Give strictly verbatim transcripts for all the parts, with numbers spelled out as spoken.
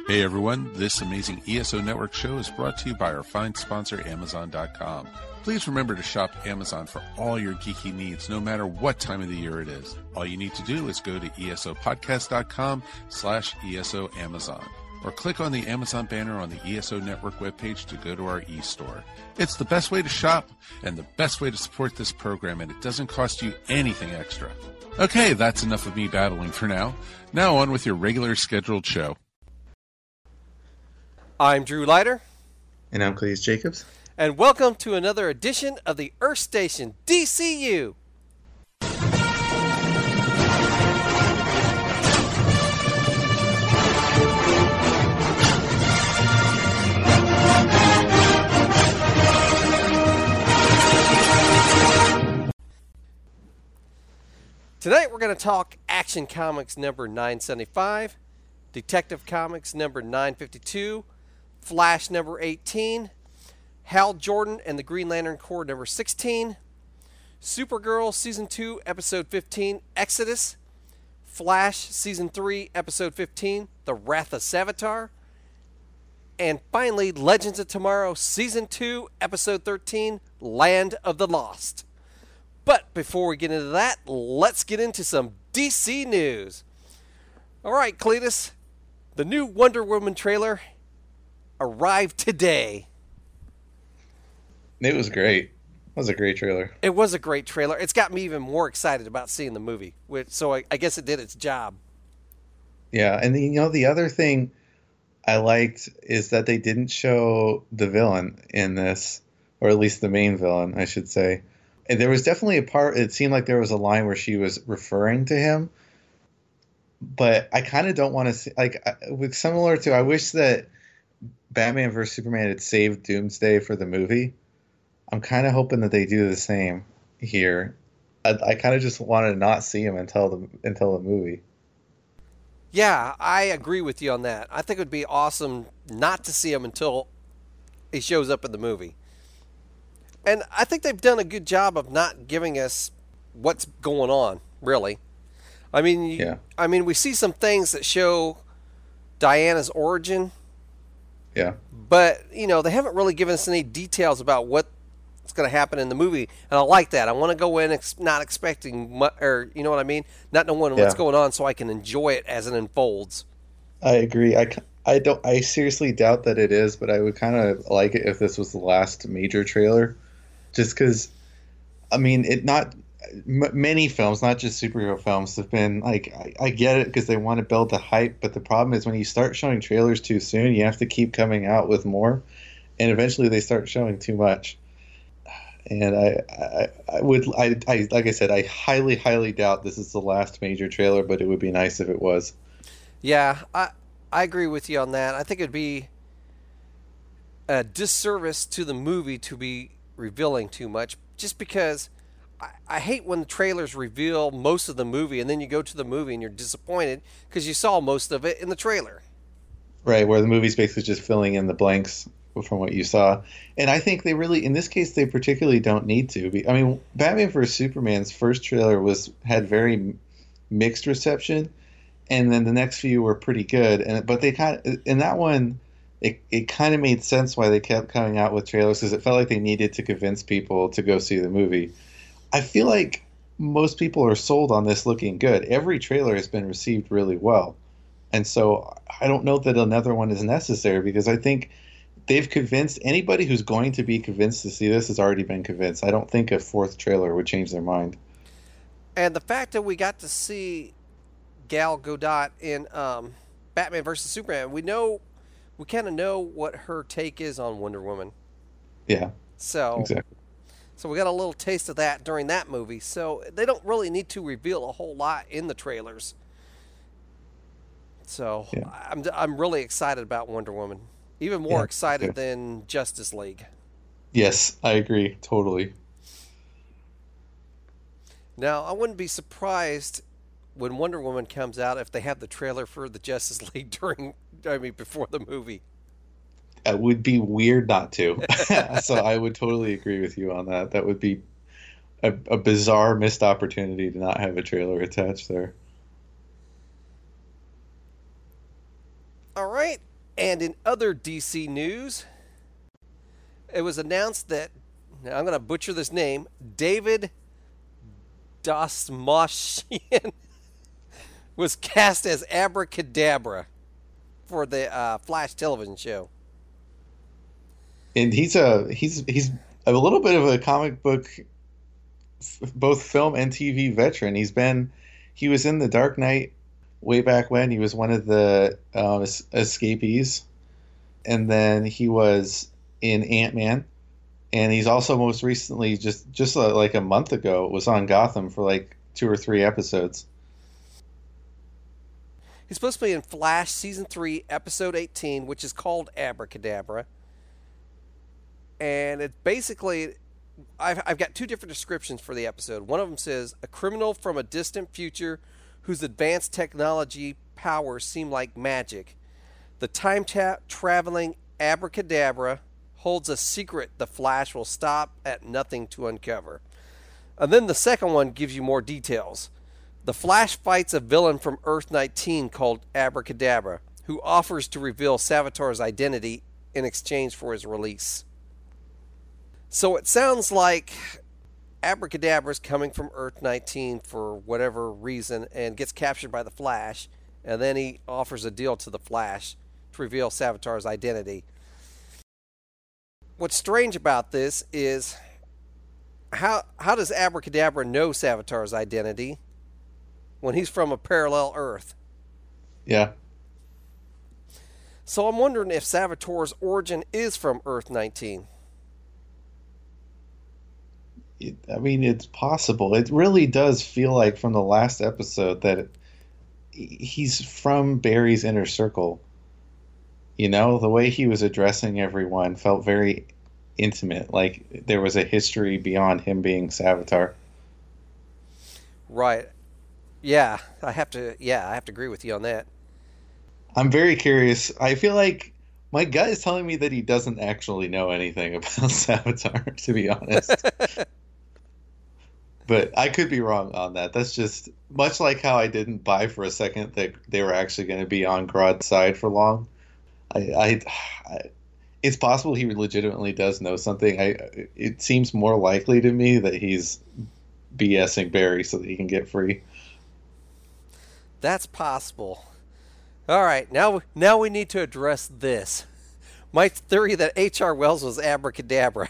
Hey everyone, this amazing E S O Network show is brought to you by our fine sponsor, Amazon dot com. Please remember to shop Amazon for all your geeky needs, no matter what time of the year it is. All you need to do is go to esopodcast.com slash ESO Amazon, or click on the Amazon banner on the E S O Network webpage to go to our e-store. It's the best way to shop and the best way to support this program, and it doesn't cost you anything extra. Okay, that's enough of me babbling for now. Now on with your regular scheduled show. I'm Drew Leiter. And I'm Cleese Jacobs. And welcome to another edition of the Earth Station D C U. Tonight we're going to talk Action Comics number nine seventy-five, Detective Comics number nine fifty-two, Flash number eighteen, Hal Jordan and the Green Lantern Corps number sixteen, Supergirl Season two Episode fifteen, Exodus, Flash Season three Episode fifteen, The Wrath of Savitar, and finally Legends of Tomorrow Season two Episode thirteen, Land of the Lost. But before we get into that, let's get into some D C news. All right, Cletus, the new Wonder Woman trailer arrived today. It was great. It was a great trailer. It was a great trailer. It's got me even more excited about seeing the movie. Which, so I, I guess it did its job. Yeah, and the, you know the other thing I liked is that they didn't show the villain in this, or at least the main villain, I should say. And there was definitely a part. It seemed like there was a line where she was referring to him, but I kind of don't want to see like with similar to. I wish that Batman versus Superman had saved Doomsday for the movie. I'm kind of hoping that they do the same here. I, I kind of just wanted to not see him until the until the movie. Yeah, I agree with you on that. I think it would be awesome not to see him until he shows up in the movie. And I think they've done a good job of not giving us what's going on, really. I mean, yeah. I mean, we see some things that show Diana's origin. Yeah. But, you know, they haven't really given us any details about what's going to happen in the movie. And I like that. I want to go in ex- not expecting, mu- or, you know what I mean? Not knowing yeah. what's going on so I can enjoy it as it unfolds. I agree. I, I, don't, I seriously doubt that it is, but I would kind of like it if this was the last major trailer. Just because, I mean, it not m- many films, not just superhero films, have been like, I, I get it because they want to build the hype, but the problem is when you start showing trailers too soon, you have to keep coming out with more, and eventually they start showing too much. And I, I, I would, I, I, like I said, I highly, highly doubt this is the last major trailer, but it would be nice if it was. Yeah, I, I agree with you on that. I think it'd be a disservice to the movie to be revealing too much, just because I, I hate when the trailers reveal most of the movie and then you go to the movie and you're disappointed because you saw most of it in the trailer. Right, where the movie's basically just filling in the blanks from what you saw. And I think they really, in this case, they particularly don't need to. I mean, Batman versus Superman's first trailer was had very mixed reception, and then the next few were pretty good. And but they kind of, in that one, It it kind of made sense why they kept coming out with trailers because it felt like they needed to convince people to go see the movie. I feel like most people are sold on this looking good. Every trailer has been received really well. And so I don't know that another one is necessary because I think they've convinced anybody who's going to be convinced to see this has already been convinced. I don't think a fourth trailer would change their mind. And the fact that we got to see Gal Gadot in um, Batman versus Superman, we know we kind of know what her take is on Wonder Woman. Yeah. So, exactly. So we got a little taste of that during that movie. So they don't really need to reveal a whole lot in the trailers. So yeah. I'm I'm really excited about Wonder Woman. Even more yeah, excited good. than Justice League. Yes, I agree. Totally. Now, I wouldn't be surprised when Wonder Woman comes out if they have the trailer for the Justice League during, I mean, before the movie. It would be weird not to. So I would totally agree with you on that. That would be a, a bizarre missed opportunity to not have a trailer attached there. All right. And in other D C news, it was announced that, now I'm going to butcher this name, David Dastmalchian was cast as Abracadabra for the uh, Flash television show. And he's a he's he's a little bit of a comic book, both film and T V veteran. He's been he was in The Dark Knight way back when. He was one of the um, escapees, and then he was in Ant-Man, and he's also most recently just just uh, like a month ago was on Gotham for like two or three episodes. He's supposed to be in Flash season three, episode eighteen, which is called Abracadabra. And it basically, I've, I've got two different descriptions for the episode. One of them says, a criminal from a distant future whose advanced technology powers seem like magic. The time ta- traveling Abracadabra holds a secret the Flash will stop at nothing to uncover. And then the second one gives you more details. The Flash fights a villain from Earth nineteen called Abracadabra, who offers to reveal Savitar's identity in exchange for his release. So it sounds like Abracadabra is coming from Earth nineteen for whatever reason and gets captured by the Flash, and then he offers a deal to the Flash to reveal Savitar's identity. What's strange about this is how how does Abracadabra know Savitar's identity when he's from a parallel Earth? Yeah. So I'm wondering if Savitar's origin is from Earth nineteen. It, I mean, it's possible. It really does feel like from the last episode that it, he's from Barry's inner circle. You know, the way he was addressing everyone felt very intimate, like there was a history beyond him being Savitar. Right. Yeah, I have to. Yeah, I have to agree with you on that. I'm very curious. I feel like my gut is telling me that he doesn't actually know anything about Savitar, to be honest. But I could be wrong on that. That's just much like how I didn't buy for a second that they were actually going to be on Grodd's side for long. I, I, I, it's possible he legitimately does know something. I, it seems more likely to me that he's BSing Barry so that he can get free. That's possible. All right, now now we need to address this. My theory that H R. Wells was Abracadabra.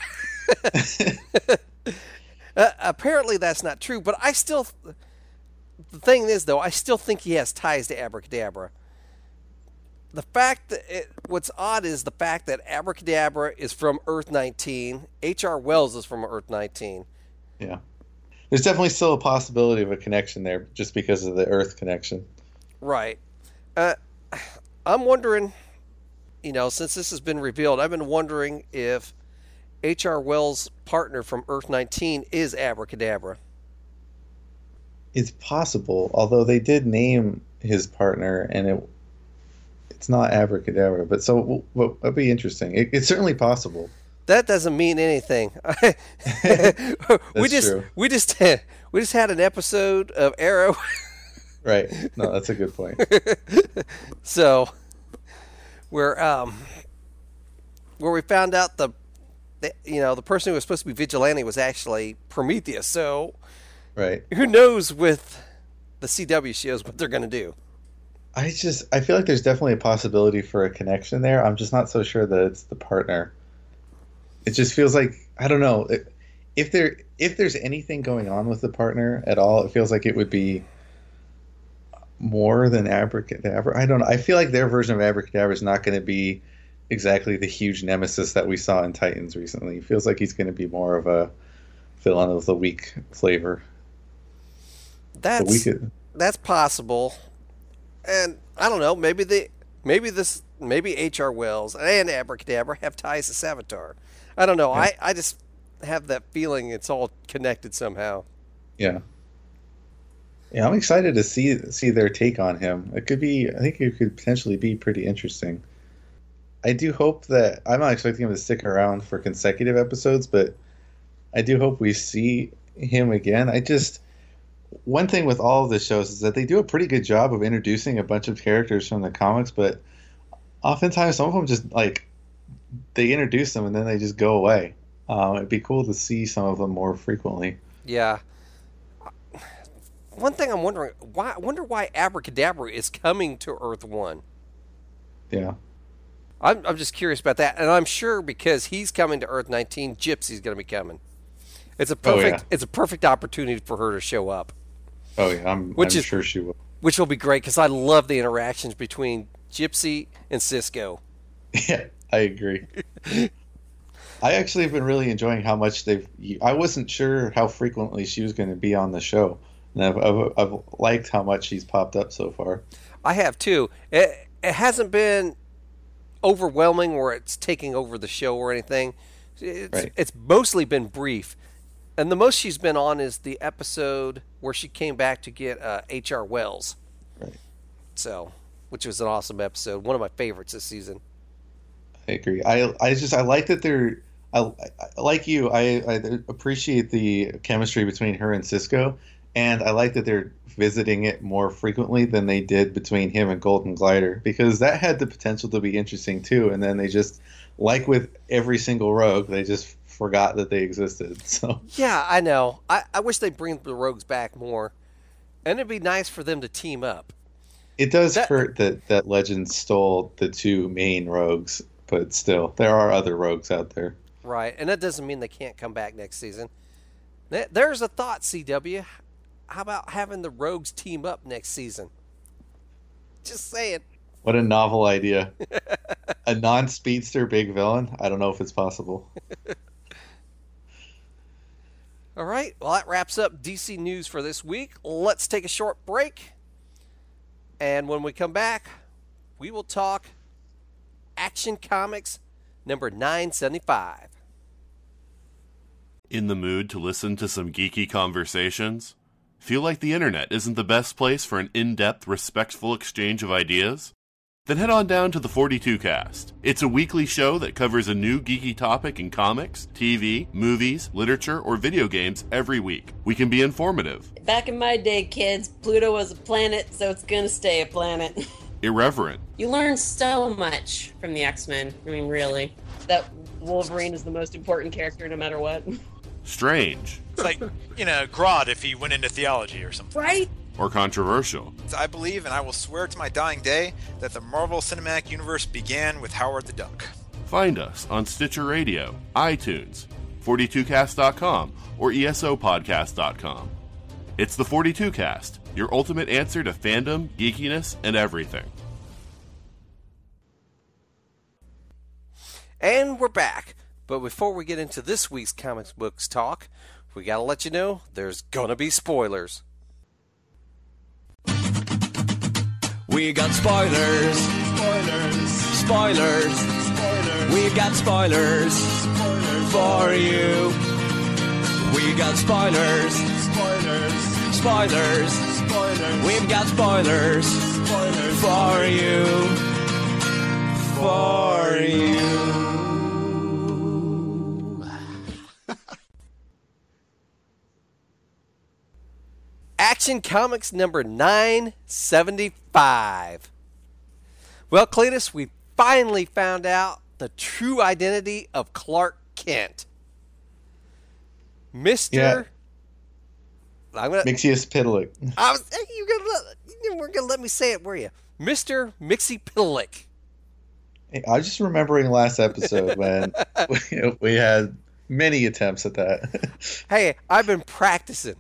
uh, apparently that's not true, but I still... The thing is, though, I still think he has ties to Abracadabra. The fact that... It, what's odd is the fact that Abracadabra is from Earth nineteen. H R. Wells is from Earth nineteen. Yeah. There's definitely still a possibility of a connection there just because of the Earth connection. Right. Uh, I'm wondering, you know, since this has been revealed, I've been wondering if H R. Wells' partner from Earth nineteen is Abracadabra. It's possible, although they did name his partner, and it it's not Abracadabra. But so well, that'd be interesting. It, it's certainly possible. That doesn't mean anything. we just true. we just we just had an episode of Arrow. Right. No, that's a good point. So, where um, where we found out the, the, you know, the person who was supposed to be Vigilante was actually Prometheus. So, right. Who knows with the C W shows what they're going to do? I just I feel like there's definitely a possibility for a connection there. I'm just not so sure that it's the partner. It just feels like I don't know if there if there's anything going on with the partner at all. It feels like it would be more than Abracadabra. I don't know. I feel like their version of Abracadabra is not going to be exactly the huge nemesis that we saw in Titans recently. It feels like he's going to be more of a villain with a weak flavor. That's we could... that's possible, and I don't know. Maybe the maybe this maybe H R. Wells and Abracadabra have ties to Savitar. I don't know. Yeah. I I just have that feeling it's all connected somehow. Yeah. Yeah, I'm excited to see see their take on him. It could be, I think it could potentially be pretty interesting. I do hope that, I'm not expecting him to stick around for consecutive episodes, but I do hope we see him again. I just, one thing with all of the shows is that they do a pretty good job of introducing a bunch of characters from the comics, but oftentimes some of them just like they introduce them and then they just go away. Um, it'd be cool to see some of them more frequently. Yeah. One thing I'm wondering, why? I wonder why Abracadabra is coming to Earth One. Yeah. I'm I'm just curious about that, and I'm sure because he's coming to Earth nineteen, Gypsy's going to be coming. It's a perfect Oh, yeah. it's a perfect opportunity for her to show up, Oh yeah, I'm, Which I'm is- sure she will. which will be great because I love the interactions between Gypsy and Cisco. Yeah, I agree. I actually have been really enjoying how much they've. I wasn't sure how frequently she was going to be on the show, and I've, I've, I've liked how much she's popped up so far. I have too. It, it hasn't been overwhelming where it's taking over the show or anything. It's, Right. it's mostly been brief. And the most she's been on is the episode where she came back to get uh, H R. Wells. Right. So, which was an awesome episode. One of my favorites this season. I agree. I I just I like that they're. I, I like you. I, I appreciate the chemistry between her and Cisco, and I like that they're visiting it more frequently than they did between him and Golden Glider, because that had the potential to be interesting too. And then they just, like with every single rogue, they just forgot that they existed. So Yeah, I know. I, I wish they'd bring the Rogues back more. And it'd be nice for them to team up. it does That- hurt that that Legend stole the two main rogues, but still, there are other rogues out there. Right. And that doesn't mean they can't come back next season. Th- There's a thought, C W. How about having the Rogues team up next season? Just saying. What a novel idea. A non-speedster big villain? I don't know if it's possible. All right. Well, that wraps up D C News for this week. Let's take a short break. And when we come back, we will talk Action Comics number nine seventy-five. In the mood to listen to some geeky conversations? Feel like the internet isn't the best place for an in-depth, respectful exchange of ideas? Then head on down to the forty-two cast. It's a weekly show that covers a new geeky topic in comics, T V, movies, literature, or video games every week. We can be informative, Back in my day, kids, Pluto was a planet, so it's gonna stay a planet. irreverent, You learn so much from the X-Men. I mean, really. That Wolverine is the most important character no matter what. strange, It's like, you know, Grodd if he went into theology or something. Right? or controversial. I believe, and I will swear to my dying day, that the Marvel Cinematic Universe began with Howard the Duck. Find us on Stitcher Radio, iTunes, forty-two cast dot com, or E S O podcast dot com. It's the forty-two cast, your ultimate answer to fandom, geekiness, and everything. And we're back. But before we get into this week's comics books talk, we got to let you know there's going to be spoilers. We got spoilers. Spoilers. Spoilers. Spoilers. We got spoilers. Spoilers for you. We got spoilers. Spoilers. Spoilers. Spoilers. We've got spoilers. Spoilers for you. For you. Action Comics number nine seventy-five. Well, Cletus, we finally found out the true identity of Clark Kent. Mister Yeah. I'm gonna. Mixius Pitalik. I was. You gonna let, you were gonna let me say it, were you, Mister Mixie Pitalik? I was just remembering last episode when we, we had many attempts at that. Hey, I've been practicing.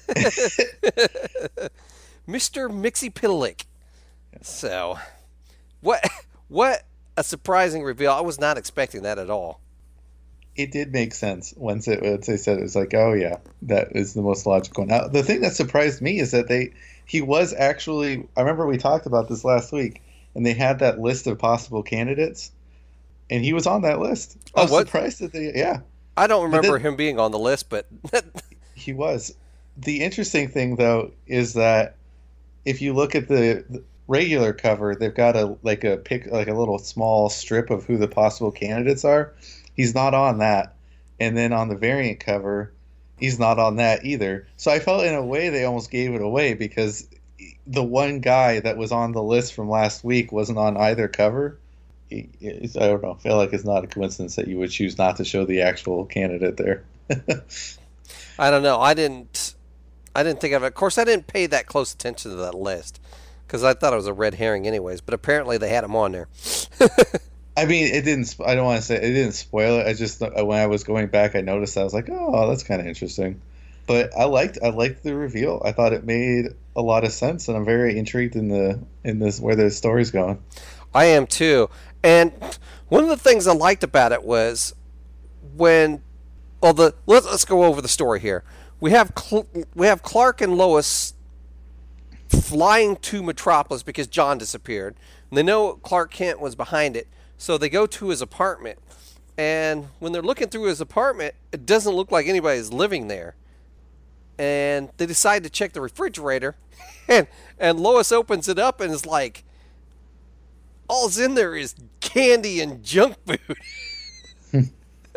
Mister Mixie Pitalik. So, what? What a surprising reveal! I was not expecting that at all. It did make sense once it once they said it. It was like, oh yeah, that is the most logical. Now the thing that surprised me is that they he was actually. I remember we talked about this last week, and they had that list of possible candidates, and he was on that list. I Oh, was what? surprised that they yeah I don't But remember then- him being on the list, but he was. The interesting thing though is that if you look at the, the regular cover, they've got a like a pic like a little small strip of who the possible candidates are. He's not on that. And then on the variant cover, he's not on that either. So I felt in a way they almost gave it away because the one guy that was on the list from last week wasn't on either cover. it's, I don't know. I feel like it's not a coincidence that you would choose not to show the actual candidate there. I don't know. I didn't. I didn't think of it. Of course, I didn't pay that close attention to that list because I thought it was a red herring, anyways. But apparently, they had him on there. I mean, it didn't. I don't want to say it didn't spoil it. I just when I was going back, I noticed I was like, oh, that's kind of interesting. But I liked I liked the reveal. I thought it made a lot of sense, and I'm very intrigued in the in this where the story's going. I am too. And one of the things I liked about it was when, well, the let's let's go over the story here. We have Cl- we have Clark and Lois flying to Metropolis because John disappeared, and they know Clark Kent was behind it. So they go to his apartment, and when they're looking through his apartment, it doesn't look like anybody's living there. And they decide to check the refrigerator, and and Lois opens it up and is like, all's in there is candy and junk food.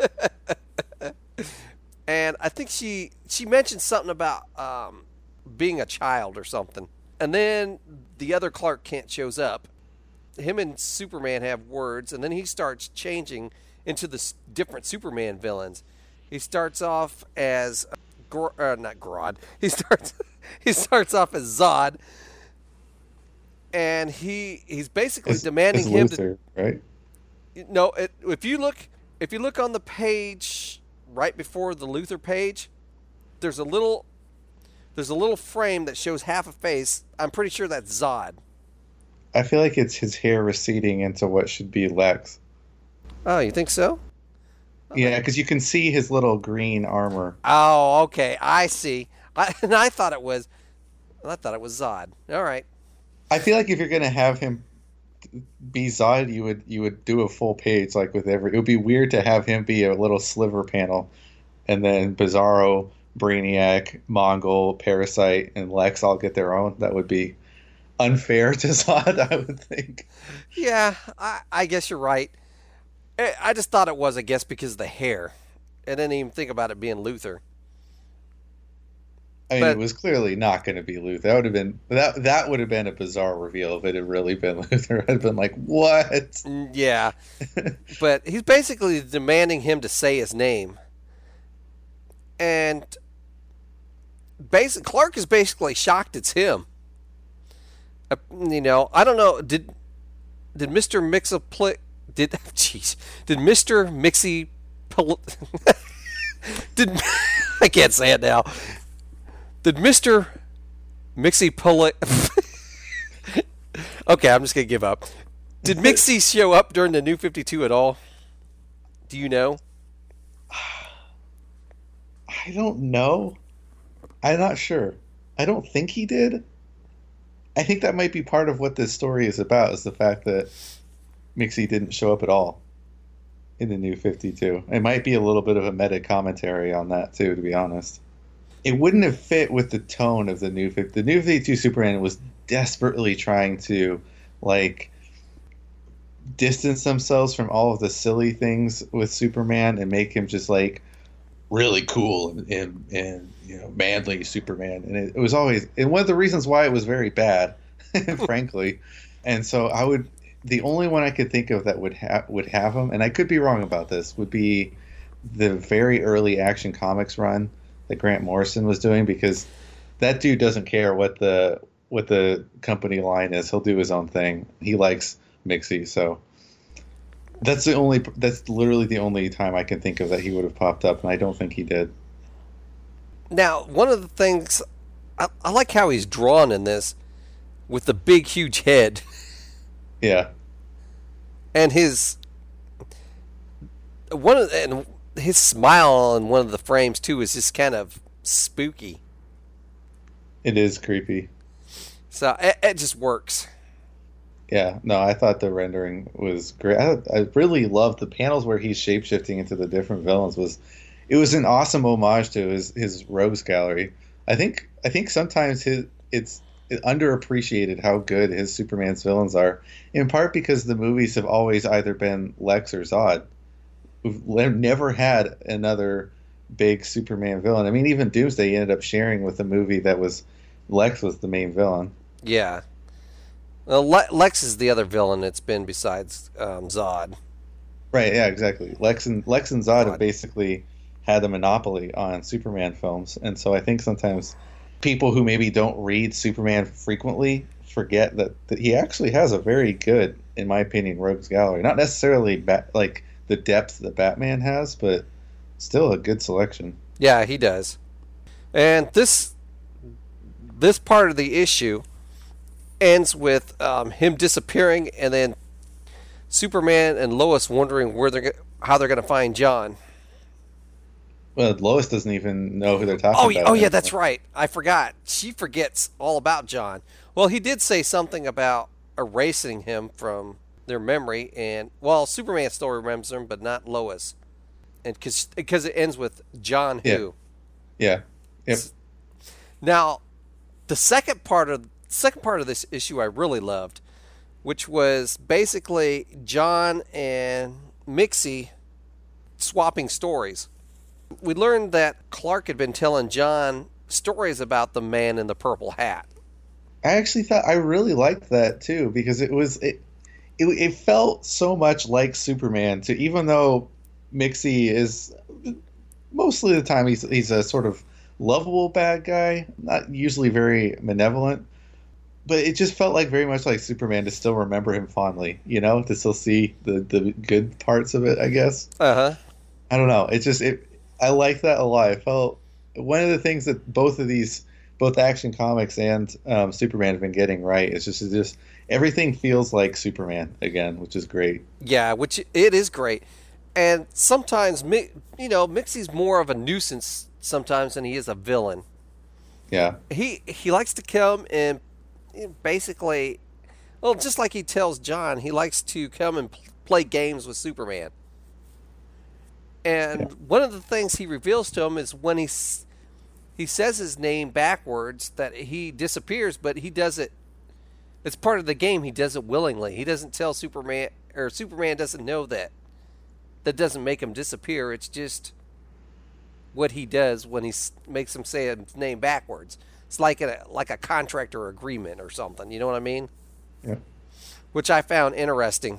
And I think she she mentioned something about um, being a child or something. And then the other Clark Kent shows up. Him and Superman have words, and then he starts changing into the s- different Superman villains. He starts off as Gro- uh, not Grodd. He starts he starts off as Zod, and he he's basically It's, demanding it's him Luther, right? to. No, it, if you look if you look on the page right before the Luther page, there's a little there's a little frame that shows half a face. I'm pretty sure that's Zod. I feel like it's his hair receding into what should be Lex. Oh, you think so? Yeah, because you can see his little green armor. Oh, okay. I see. I, and I thought it was, I thought it was Zod. All right. I feel like if you're gonna have him be Zod, you would you would do a full page like with every. It would be weird to have him be a little sliver panel, and then Bizarro, Brainiac, Mongol, Parasite, and Lex all get their own. That would be unfair to Zod, I would think. Yeah, I, I guess you're right. I I just thought it was, I guess, because of the hair. I didn't even think about it being Luther. I mean, But- it was clearly not going to be Luther. That would have been that. That would have been a bizarre reveal if it had really been Luther. I'd have been like, "What?" Mm, Yeah. But he's basically demanding him to say his name. And basic, Clark is basically shocked it's him. Uh, you know, I don't know. Did did Mister Mixapli did jeez did Mister Mixie Pol- did I can't say it now. Did Mister Mixie Poli- Okay, I'm just gonna give up. Did Mixie show up during the New fifty-two at all? Do you know? I don't know. I'm not sure. I don't think he did. I think that might be part of what this story is about, is the fact that Mixie didn't show up at all in the New fifty-two. It might be a little bit of a meta commentary on that too, to be honest. It wouldn't have fit with the tone of the New fifty. The New fifty-two Superman was desperately trying to, like, distance themselves from all of the silly things with Superman and make him just like really cool and, and, and you know, manly Superman. And it, it was always, and one of the reasons why it was very bad, frankly. And so I would, the only one I could think of that would have would have him, and I could be wrong about this, would be the very early Action Comics run that Grant Morrison was doing, because that dude doesn't care what the what the company line is. He'll do his own thing. He likes Mixie, so that's the only that's literally the only time I can think of that he would have popped up, and I don't think he did. Now, one of the things I, I like how he's drawn in this with the big, huge head Yeah. and his one of and his smile on one of the frames too is just kind of spooky. It is creepy. So it, it just works. Yeah, no, I thought the rendering was great. I, I really loved the panels where he's shapeshifting into the different villains. Was it was an awesome homage to his his rogues gallery. I think I think sometimes his it's underappreciated how good his Superman's villains are, in part because the movies have always either been Lex or Zod. We've never had another big Superman villain. I mean, even Doomsday, he ended up sharing with a movie that was Lex was the main villain. Yeah. Well, Le- Lex is the other villain that's been besides um, Zod. Right, yeah, exactly. Lex and Lex and Zod Zod. have basically had the monopoly on Superman films, and so I think sometimes people who maybe don't read Superman frequently forget that, that he actually has a very good, in my opinion, rogues gallery. Not necessarily bat, like the depth that Batman has, but still a good selection. Yeah, he does. And this this part of the issue ends with um, him disappearing, and then Superman and Lois wondering where they're go- how they're going to find John. Well, Lois doesn't even know who they're talking Oh, about. oh yeah, anymore. that's right. I forgot. She forgets all about John. Well, he did say something about erasing him from their memory, and well, Superman still remembers him, but not Lois, and because because it ends with John Yeah. who. Yeah. Yep. Now, the second part of second part of this issue I really loved, which was basically John and Mixie swapping stories. We learned that Clark had been telling John stories about the man in the purple hat. I actually thought I really liked that too because it was it, it it felt so much like Superman. To even though Mixie is mostly the time he's he's a sort of lovable bad guy, not usually very malevolent, but it just felt like very much like Superman to still remember him fondly, you know, to still see the the good parts of it. I guess. Uh huh. I don't know. It just it. I like that a lot. I felt one of the things that both of these, both Action Comics and um, Superman have been getting right is just, is just everything feels like Superman again, which is great. Yeah, which it is great. And sometimes, Mi- you know, Mixie's more of a nuisance sometimes than he is a villain. Yeah. He he likes to come and you know, basically, well, just like he tells John, he likes to come and pl- play games with Superman. And Yeah. one of the things he reveals to him is when he s- he says his name backwards that he disappears, but he does it. It's part of the game. He does it willingly. He doesn't tell Superman, or Superman doesn't know that. That doesn't make him disappear. It's just what he does when he s- makes him say his name backwards. It's like a like a contract or agreement or something. You know what I mean? Yeah. Which I found interesting.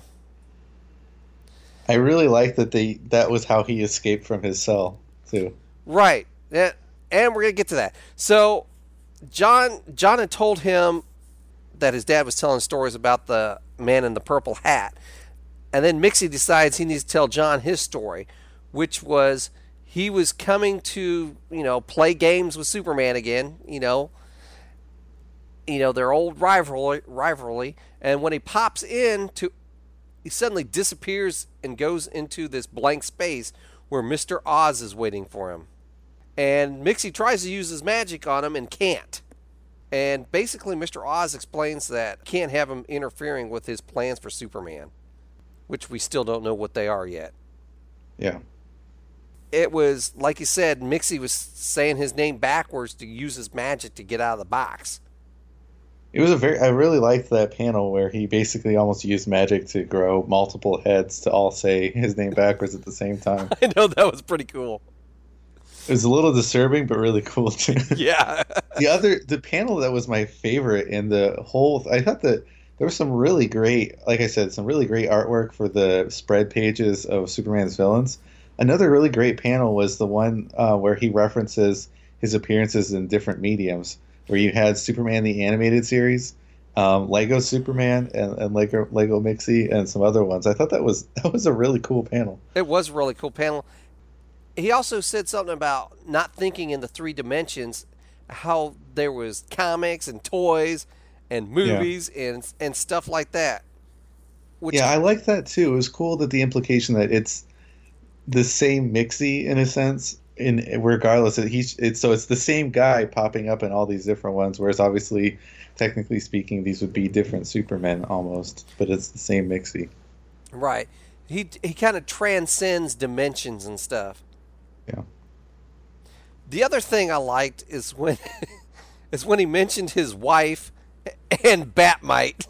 I really like that they that was how he escaped from his cell too. Right. Yeah, and we're gonna get to that. So, John John had told him that his dad was telling stories about the man in the purple hat, and then Mixie decides he needs to tell John his story, which was he was coming to you know play games with Superman again. You know. You know their old rivalry, rivalry, and when he pops in to, he suddenly disappears and goes into this blank space where Mister Oz is waiting for him. And Mixie tries to use his magic on him and can't. And basically Mister Oz explains that can't have him interfering with his plans for Superman, which we still don't know what they are yet. Yeah. It was, like you said, Mixie was saying his name backwards to use his magic to get out of the box. It was a very I really liked that panel where he basically almost used magic to grow multiple heads to all say his name backwards at the same time. I know, that was pretty cool. It was a little disturbing, but really cool too. Yeah. The other, the panel that was my favorite in the whole, I thought that there was some really great, like I said, some really great artwork for the spread pages of Superman's villains. Another really great panel was the one uh, where he references his appearances in different mediums, where you had Superman the Animated Series, um, Lego Superman, and, and Lego Lego Mixie, and some other ones. I thought that was that was a really cool panel. It was a really cool panel. He also said something about not thinking in the three dimensions, how there was comics and toys and movies and and stuff like that. Which Yeah, I like that too. It was cool that the implication that it's the same Mixie in a sense, in regardless of he's it's so it's the same guy popping up in all these different ones, whereas obviously, technically speaking, these would be different Supermen almost, but it's the same Mixie. Right. He he kind of transcends dimensions and stuff. Yeah. The other thing I liked is when is when he mentioned his wife and Batmite.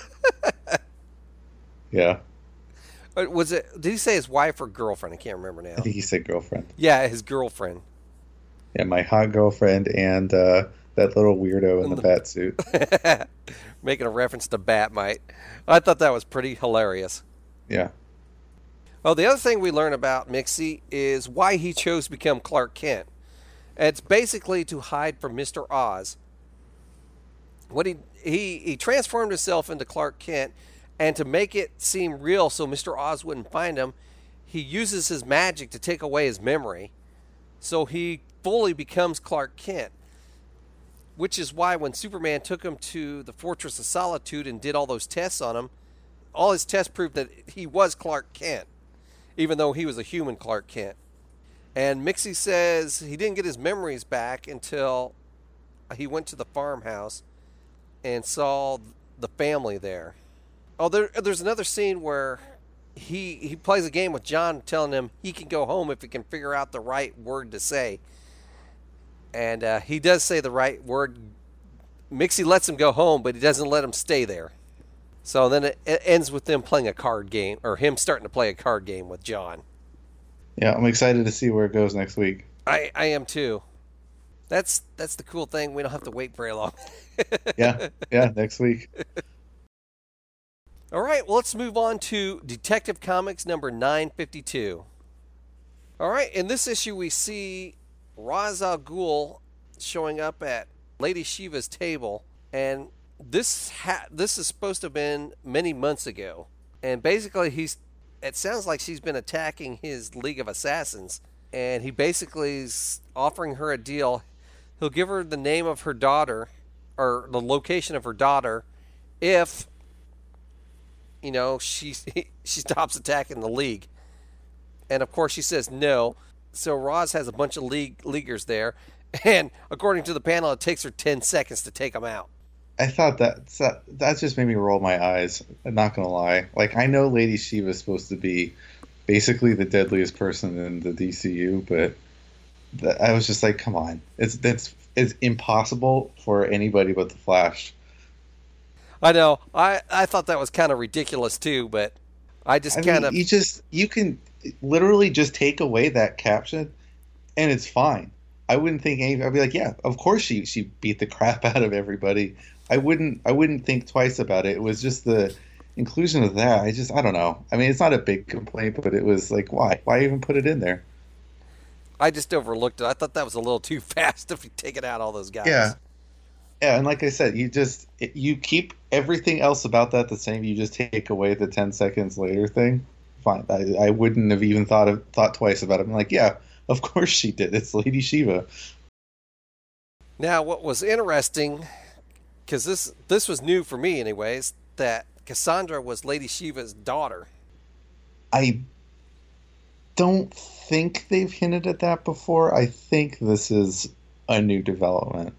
Yeah. Was it? Did he say his wife or girlfriend? I can't remember now. I think he said girlfriend. Yeah, his girlfriend. Yeah, my hot girlfriend and uh, that little weirdo in the bat suit. Making a reference to Batmite. I thought that was pretty hilarious. Yeah. Oh, the other thing we learn about Mixie is why he chose to become Clark Kent. It's basically to hide from Mister Oz. What he he he transformed himself into Clark Kent, and to make it seem real so Mister Oz wouldn't find him, he uses his magic to take away his memory. So he fully becomes Clark Kent. Which is why when Superman took him to the Fortress of Solitude and did all those tests on him, all his tests proved that he was Clark Kent, even though he was a human Clark Kent. And Mixie says he didn't get his memories back until he went to the farmhouse and saw the family there. Oh, there, there's another scene where he he plays a game with John, telling him he can go home if he can figure out the right word to say. And uh, he does say the right word. Mixie lets him go home, but he doesn't let him stay there. So then it, it ends with them playing a card game, or him starting to play a card game with John. Yeah, I'm excited to see where it goes next week. I, I am too. That's that's the cool thing. We don't have to wait very long. yeah, yeah, next week. All right, well, let's move on to Detective Comics number nine fifty-two. All right, in this issue we see Ra's al Ghul showing up at Lady Shiva's table, and this ha- this is supposed to have been many months ago. And basically, he's it sounds like she's been attacking his League of Assassins, and he basically is offering her a deal. He'll give her the name of her daughter, or the location of her daughter, if you know she she stops attacking the League. And of course, she says no. So Ra's has a bunch of league leaguers there, and according to the panel, it takes her ten seconds to take them out. I thought that that, that just made me roll my eyes. I'm not gonna lie. Like, I know Lady Shiva is supposed to be basically the deadliest person in the D C U, but that, I was just like, come on, it's that's it's impossible for anybody but the Flash. I know. I I thought that was kind of ridiculous too, but I just I kind mean, of you just you can literally just take away that caption, and it's fine. I wouldn't think any. I'd be like, yeah, of course she she beat the crap out of everybody. I wouldn't I wouldn't think twice about it. It was just the inclusion of that. I just I don't know. I mean, it's not a big complaint, but it was like, why why even put it in there? I just overlooked it. I thought that was a little too fast if you taking out all those guys. Yeah, yeah, and like I said, you just you keep everything else about that the same. You just take away the ten seconds later thing. Fine. I, I wouldn't have even thought of thought twice about it. I'm like, yeah, of course she did. It's Lady Shiva. Now, what was interesting, because this this was new for me, anyways, that Cassandra was Lady Shiva's daughter. I don't think they've hinted at that before. I think this is a new development.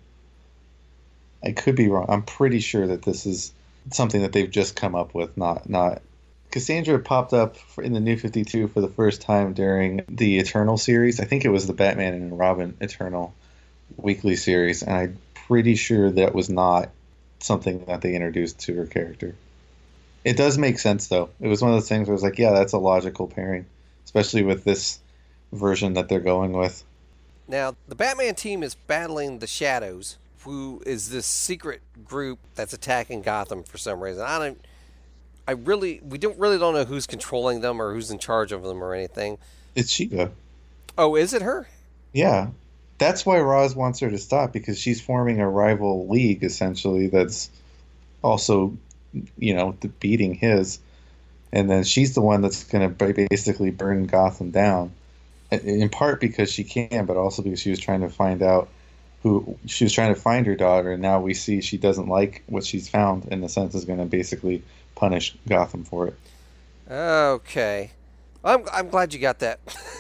I could be wrong. I'm pretty sure that this is something that they've just come up with, not not. Cassandra popped up in the New fifty-two for the first time during the Eternal series. I think it was the Batman and Robin Eternal weekly series, and I'm pretty sure that was not something that they introduced to her character. It does make sense, though. It was one of those things where I was like, yeah, that's a logical pairing, especially with this version that they're going with. Now, the Batman team is battling the Shadows, who is this secret group that's attacking Gotham for some reason. I don't... I really, we don't really don't know who's controlling them or who's in charge of them or anything. It's Shiva. Oh, is it her? Yeah. That's why Ra's wants her to stop, because she's forming a rival league, essentially, that's also, you know, beating his. And then she's the one that's going to basically burn Gotham down. In part because she can, but also because she was trying to find out who, she was trying to find her daughter, and now we see she doesn't like what she's found, in the sense is going to basically punish Gotham for it. Okay. I'm I'm glad you got that.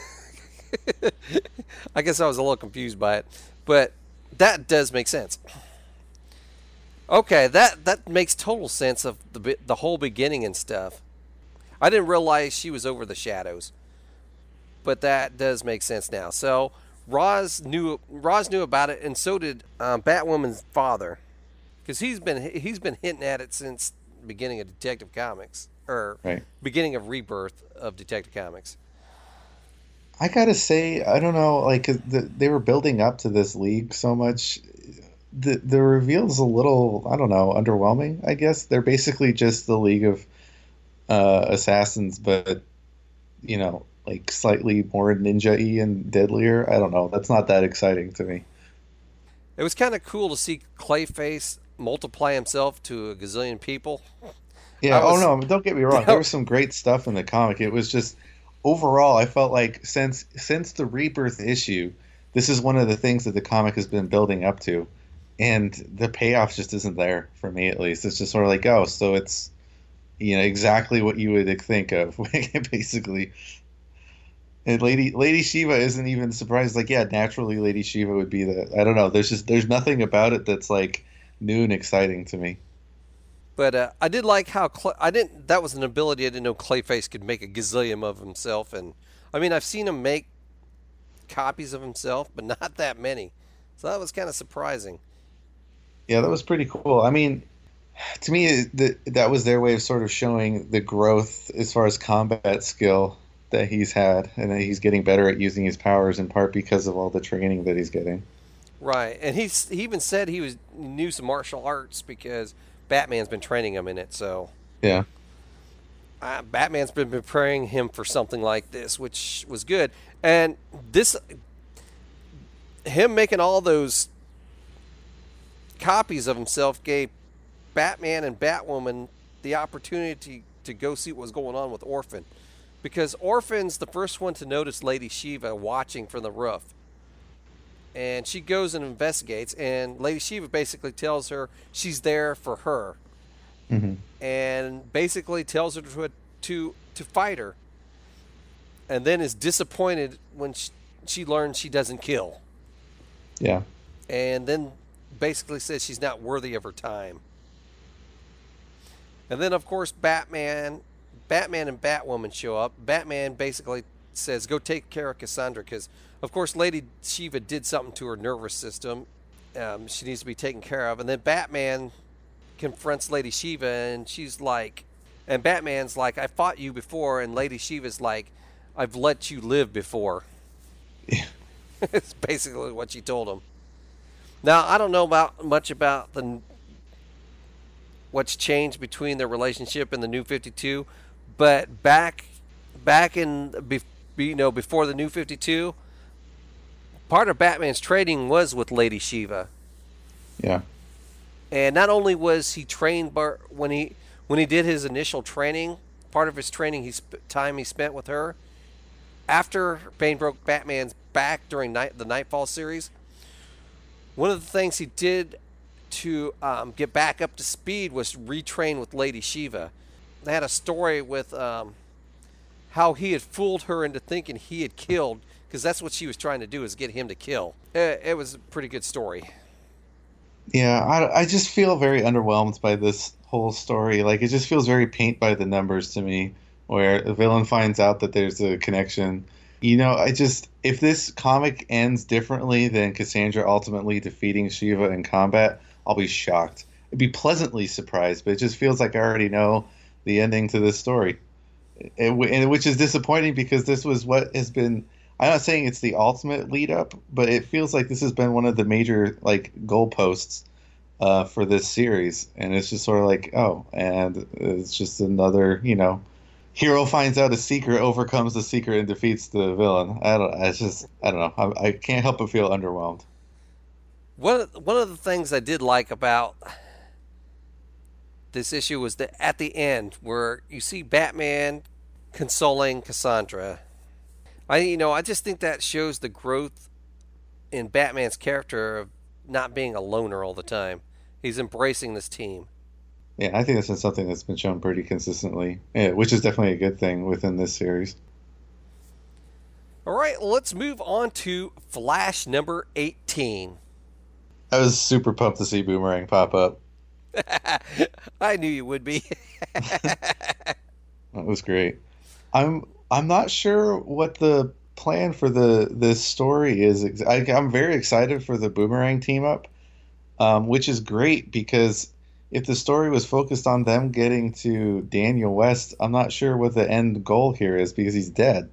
I guess I was a little confused by it, but that does make sense. Okay, that that makes total sense of the the whole beginning and stuff. I didn't realize she was over the Shadows, but that does make sense now. So Ra's knew Ra's knew about it, and so did um, Batwoman's father, because he's been he's been hinting at it since beginning of Detective Comics, or right. beginning of Rebirth of Detective Comics. I gotta say, I don't know, like the, they were building up to this league so much. the the reveal's a little, I don't know, underwhelming, I guess. They're basically just the League of uh, Assassins, but you know, like slightly more ninja-y and deadlier. I don't know. That's not that exciting to me. It was kind of cool to see Clayface multiply himself to a gazillion people. Yeah. Was, oh no, don't get me wrong. There was some great stuff in the comic. It was just overall, I felt like since since the Rebirth issue, this is one of the things that the comic has been building up to, and the payoff just isn't there for me, at least. It's just sort of like, oh, so it's, you know, exactly what you would think of, basically. And Lady Lady Shiva isn't even surprised. Like, yeah, naturally Lady Shiva would be the. I don't know. There's just there's nothing about it that's like new and exciting to me. But uh, I did like how Clay, I didn't. That was an ability I didn't know Clayface could make a gazillion of himself. And I mean, I've seen him make copies of himself, but not that many. So that was kind of surprising. Yeah, that was pretty cool. I mean, to me, the, that was their way of sort of showing the growth as far as combat skill that he's had, and that he's getting better at using his powers in part because of all the training that he's getting. Right, and he's he even said he was he knew some martial arts because Batman's been training him in it. So yeah, uh, Batman's been preparing him for something like this, which was good. And this, him making all those copies of himself gave Batman and Batwoman the opportunity to go see what was going on with Orphan. Because Orphan's the first one to notice Lady Shiva watching from the roof. And she goes and investigates, and Lady Shiva basically tells her she's there for her. Mm-hmm. And basically tells her to, to, to fight her. And then is disappointed when she, she learns she doesn't kill. Yeah. And then basically says she's not worthy of her time. And then, of course, Batman... Batman and Batwoman show up. Batman basically says, go take care of Cassandra because, of course, Lady Shiva did something to her nervous system. Um, she needs to be taken care of. And then Batman confronts Lady Shiva, and she's like, and Batman's like, I fought you before. And Lady Shiva's like, I've let you live before. Yeah. It's basically what she told him. Now, I don't know about much about the what's changed between their relationship and the New fifty-two. But back, back in you know before the New fifty-two, part of Batman's training was with Lady Shiva. Yeah. And not only was he trained, but when he when he did his initial training, part of his training, he sp- time he spent with her. After Bane broke Batman's back during night, the Nightfall series, one of the things he did to um, get back up to speed was retrain with Lady Shiva. They had a story with um, how he had fooled her into thinking he had killed, because that's what she was trying to do, is get him to kill. It, it was a pretty good story. Yeah, I, I just feel very underwhelmed by this whole story. Like, it just feels very paint by the numbers to me, where the villain finds out that there's a connection. You know, I just, if this comic ends differently than Cassandra ultimately defeating Shiva in combat, I'll be shocked. I'd be pleasantly surprised, but it just feels like I already know the ending to this story, and which is disappointing because this was what has been. I'm not saying it's the ultimate lead up, but it feels like this has been one of the major like goalposts uh, for this series, and it's just sort of like, oh, and it's just another, you know, hero finds out a secret, overcomes the secret, and defeats the villain. I don't. It's just I don't know. I, I can't help but feel underwhelmed. One of, one of the things I did like about this issue was that at the end where you see Batman consoling Cassandra. I you know I just think that shows the growth in Batman's character of not being a loner all the time. He's embracing this team. Yeah, I think that's been something that's been shown pretty consistently, yeah, which is definitely a good thing within this series. All right, let's move on to Flash number eighteen. I was super pumped to see Boomerang pop up. I knew you would be. That was great. I'm I'm not sure what the plan for the this story is. I, I'm very excited for the Boomerang team up, um, which is great because if the story was focused on them getting to Daniel West, I'm not sure what the end goal here is because he's dead.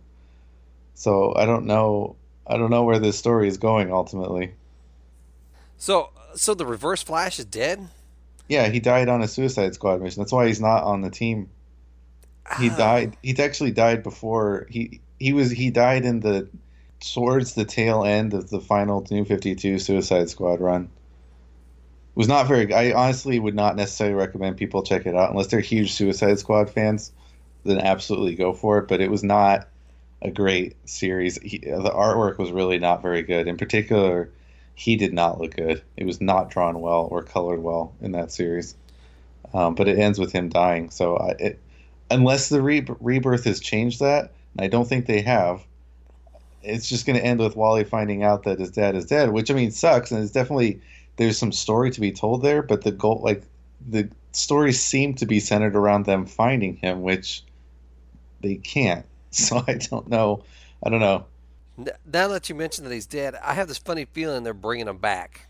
So I don't know. I don't know where this story is going ultimately. So so the Reverse Flash is dead? Yeah, he died on a Suicide Squad mission. That's why he's not on the team. He Oh. died. He actually died before he he was he died in the towards the tail end of the final New fifty-two Suicide Squad run. It was not very. I honestly would not necessarily recommend people check it out unless they're huge Suicide Squad fans. Then absolutely go for it. But it was not a great series. He, the artwork was really not very good. In particular, he did not look good. It was not drawn well or colored well in that series. Um, but it ends with him dying. So I, it, unless the re- rebirth has changed that, and I don't think they have, it's just going to end with Wally finding out that his dad is dead, which I mean sucks, and it's definitely there's some story to be told there. But the goal, like the stories, seem to be centered around them finding him, which they can't. So I don't know. I don't know. Now that you mention that he's dead, I have this funny feeling they're bringing him back.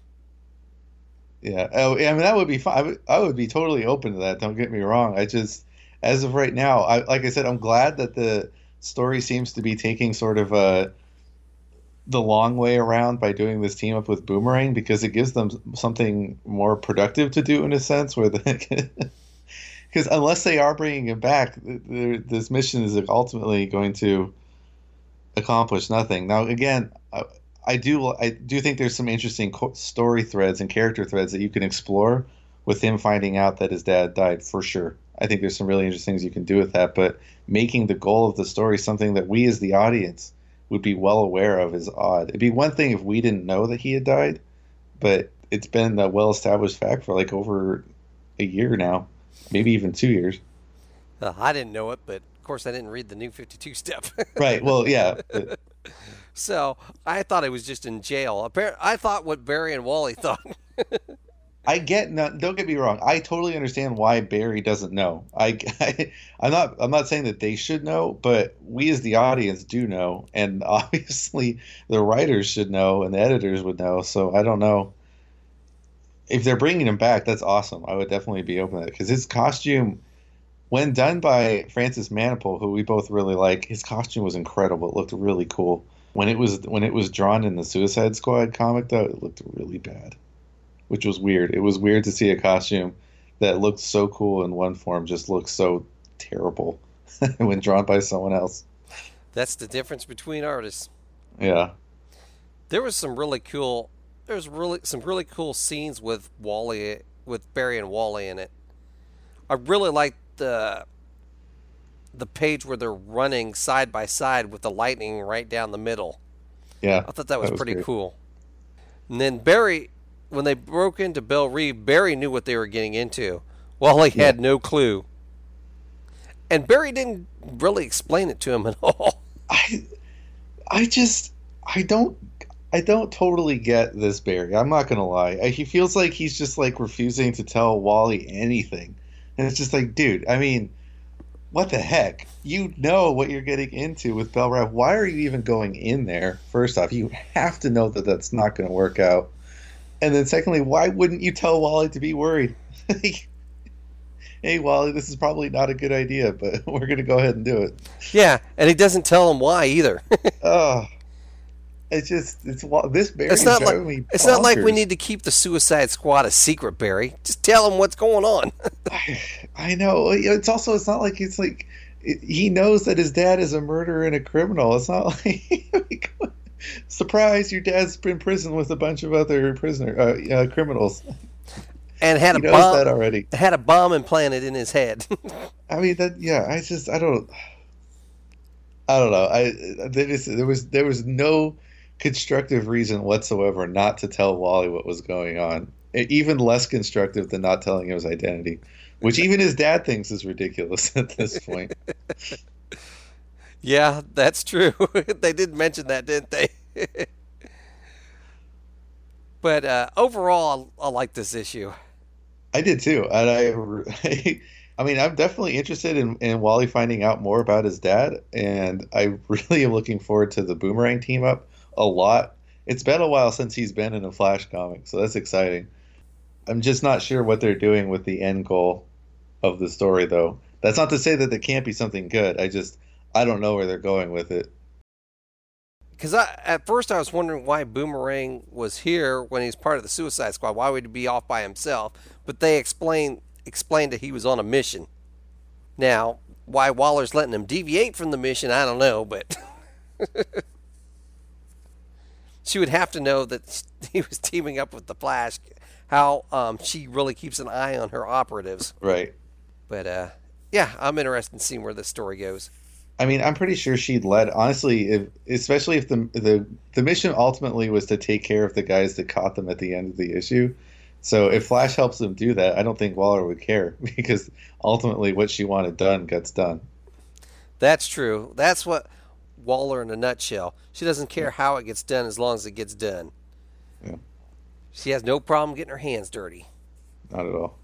Yeah. Oh, I mean that would be fine. I would, I would be totally open to that. Don't get me wrong. I just, as of right now, I like I said, I'm glad that the story seems to be taking sort of a the long way around by doing this team up with Boomerang, because it gives them something more productive to do in a sense, where the because unless they are bringing him back, this mission is ultimately going to accomplish nothing. Now, again, I, I do I do think there's some interesting co- story threads and character threads that you can explore with him finding out that his dad died, for sure. I think there's some really interesting things you can do with that, but making the goal of the story something that we as the audience would be well aware of is odd. It'd be one thing if we didn't know that he had died, but it's been a well-established fact for like over a year now. Maybe even two years. Uh, I didn't know it, but of course I didn't read the New fifty-two stuff. Right. Well, yeah. But... So I thought he was just in jail. Apparently, I thought what Barry and Wally thought. I get. No, don't get me wrong. I totally understand why Barry doesn't know. I, I, I'm not. I'm not saying that they should know, but we as the audience do know, and obviously the writers should know, and the editors would know. So I don't know. If they're bringing him back, that's awesome. I would definitely be open to that, because his costume, when done by Francis Manapul, who we both really like, his costume was incredible. It looked really cool. When it was when it was drawn in the Suicide Squad comic, though, it looked really bad, which was weird. It was weird to see a costume that looked so cool in one form just look so terrible when drawn by someone else. That's the difference between artists. Yeah. There was some really cool. There's really some really cool scenes with Wally, with Barry and Wally in it. I really liked the the page where they're running side by side with the lightning right down the middle. Yeah, I thought that was, that was pretty great. cool. And then Barry, when they broke into Belle Reve, Barry knew what they were getting into. Wally had Yeah. no clue. And Barry didn't really explain it to him at all. I, I just, I don't, I don't totally get this Barry. I'm not gonna lie. I, he feels like he's just like refusing to tell Wally anything, and it's just like, dude. I mean, what the heck? You know what you're getting into with Belle Reve. Why are you even going in there? First off, you have to know that that's not going to work out, and then secondly, why wouldn't you tell Wally to be worried? Hey, Wally, this is probably not a good idea, but we're going to go ahead and do it. Yeah, and he doesn't tell him why either. Oh, it's just it's this Barry. It's not like driving me it's not like we bonkers. need to keep the Suicide Squad a secret, Barry. Just tell him what's going on. I, I know. It's also it's not like it's like it, he knows that his dad is a murderer and a criminal. It's not like surprise, your dad's in prison with a bunch of other prisoner uh, uh, criminals. And had He a knows bomb that already. had a bomb implanted in his head. I mean that. Yeah, I just I don't. I don't know. I there, is, there was there was no constructive reason whatsoever not to tell Wally what was going on. Even less constructive than not telling him his identity, which even his dad thinks is ridiculous at this point. Yeah, that's true. They did mention that, didn't they? But uh, overall, I, I like this issue. I did too, and I, I mean, I'm definitely interested in, in Wally finding out more about his dad, and I really am looking forward to the Boomerang team up a lot. It's been a while since he's been in a Flash comic, so that's exciting. I'm just not sure what they're doing with the end goal of the story, though. That's not to say that there can't be something good. I just, I don't know where they're going with it. because I at first I was wondering why Boomerang was here when he's part of the Suicide Squad. Why would he be off by himself? But they explained explained that he was on a mission. Now, why Waller's letting him deviate from the mission, I don't know, but she would have to know that he was teaming up with the Flash. How um, she really keeps an eye on her operatives. Right. But uh, yeah, I'm interested in seeing where this story goes. I mean, I'm pretty sure she'd let, honestly, if, especially if the, the the mission ultimately was to take care of the guys that caught them at the end of the issue. So if Flash helps them do that, I don't think Waller would care, because ultimately what she wanted done gets done. That's true. That's what Waller in a nutshell. She doesn't care how it gets done as long as it gets done. Yeah. She has no problem getting her hands dirty. Not at all.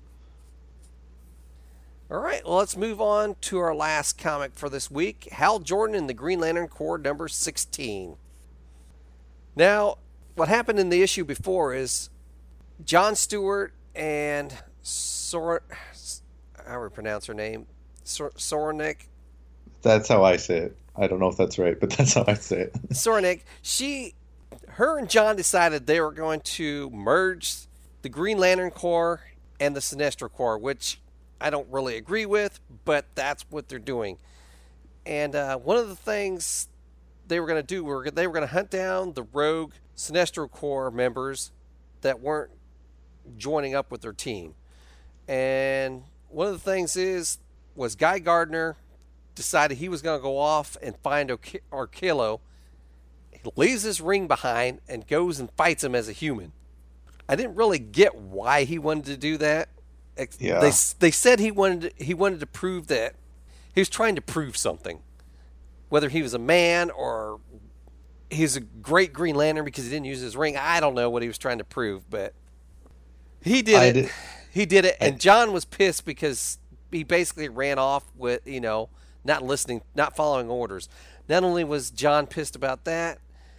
All right, well, let's move on to our last comic for this week, Hal Jordan and the Green Lantern Corps number sixteen. Now, what happened in the issue before is John Stewart and Sor... how do we pronounce her name? Sor... Sornik? That's how I say it. I don't know if that's right, but that's how I say it. Sornik, she... her and John decided they were going to merge the Green Lantern Corps and the Sinestro Corps, which I don't really agree with, but that's what they're doing. And uh, one of the things they were going to do, were they were going to hunt down the rogue Sinestro Corps members that weren't joining up with their team. And one of the things is, was Guy Gardner decided he was going to go off and find Arkillo. He leaves his ring behind and goes and fights him as a human. I didn't really get why he wanted to do that. Yeah. They they said he wanted to, he wanted to prove that he was trying to prove something, whether he was a man or he's a great Green Lantern because he didn't use his ring. I don't know what he was trying to prove, but he did I it. Did, he did it, I, and John was pissed because he basically ran off with, you know, not listening, not following orders. Not only was John pissed about that,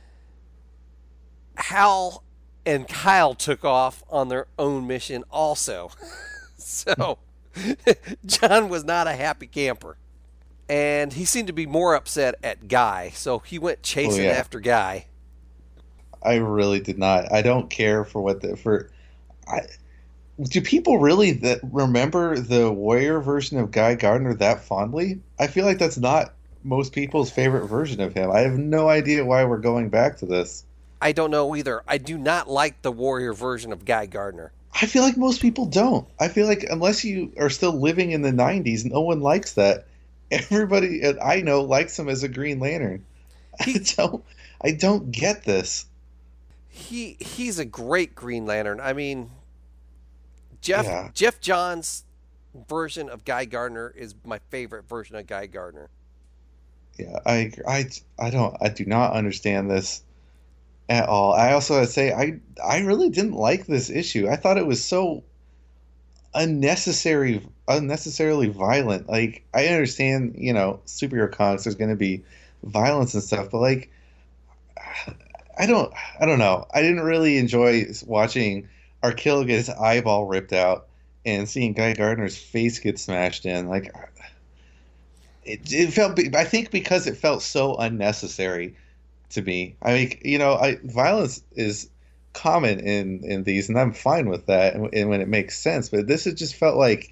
Hal and Kyle took off on their own mission also. So, John was not a happy camper. And he seemed to be more upset at Guy. So, he went chasing oh, yeah. after Guy. I really did not. I don't care for what the... for. I, do people really that remember the Warrior version of Guy Gardner that fondly? I feel like that's not most people's favorite version of him. I have no idea why we're going back to this. I don't know either. I do not like the Warrior version of Guy Gardner. I feel like most people don't. I feel like unless you are still living in the nineties, no one likes that. Everybody I know likes him as a Green Lantern. He, I don't. I don't get this. He he's a great Green Lantern. I mean, Jeff yeah. Jeff Johns' version of Guy Gardner is my favorite version of Guy Gardner. Yeah, I I I don't. I do not understand this at all. I also say I I really didn't like this issue. I thought it was so unnecessary, unnecessarily violent. Like, I understand, you know, superhero comics, there's going to be violence and stuff, but like, I don't, I don't know. I didn't really enjoy watching Arkillo get his eyeball ripped out and seeing Guy Gardner's face get smashed in. Like, it, it felt. I think because it felt so unnecessary to me. I mean, you know, I, violence is common in, in these, and I'm fine with that, and, and when it makes sense. But this has just felt like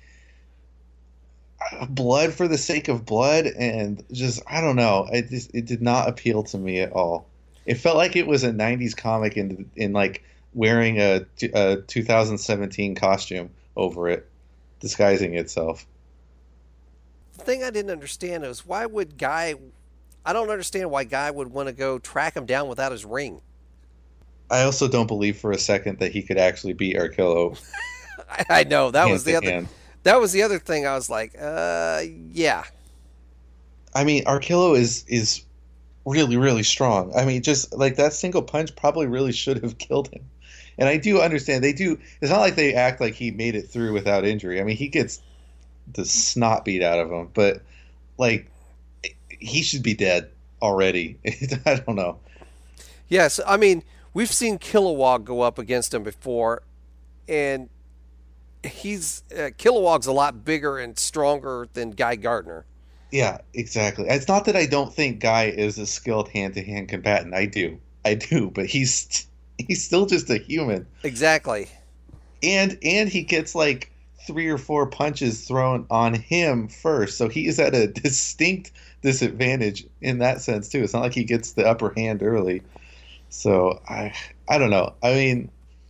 blood for the sake of blood, and just I don't know. It just it did not appeal to me at all. It felt like it was a nineties comic in in like wearing a, a two thousand seventeen costume over it, disguising itself. The thing I didn't understand is why would Guy. I don't understand why Guy would want to go track him down without his ring. I also don't believe for a second that he could actually beat Arkillo. I, I know that was the other. Hand. That was the other thing. I was like, uh, yeah. I mean, Arkillo is is really really strong. I mean, just like that single punch probably really should have killed him. And I do understand they do. It's not like they act like he made it through without injury. I mean, he gets the snot beat out of him, but like. He should be dead already. I don't know. Yes, I mean, we've seen Kilowog go up against him before, and he's uh, Kilowog's a lot bigger and stronger than Guy Gardner. Yeah, exactly. It's not that I don't think Guy is a skilled hand-to-hand combatant. I do. I do, but he's he's still just a human. Exactly. And and he gets like three or four punches thrown on him first. So he is at a distinct disadvantage in that sense too. It's not like he gets the upper hand early. So I I don't know. I mean,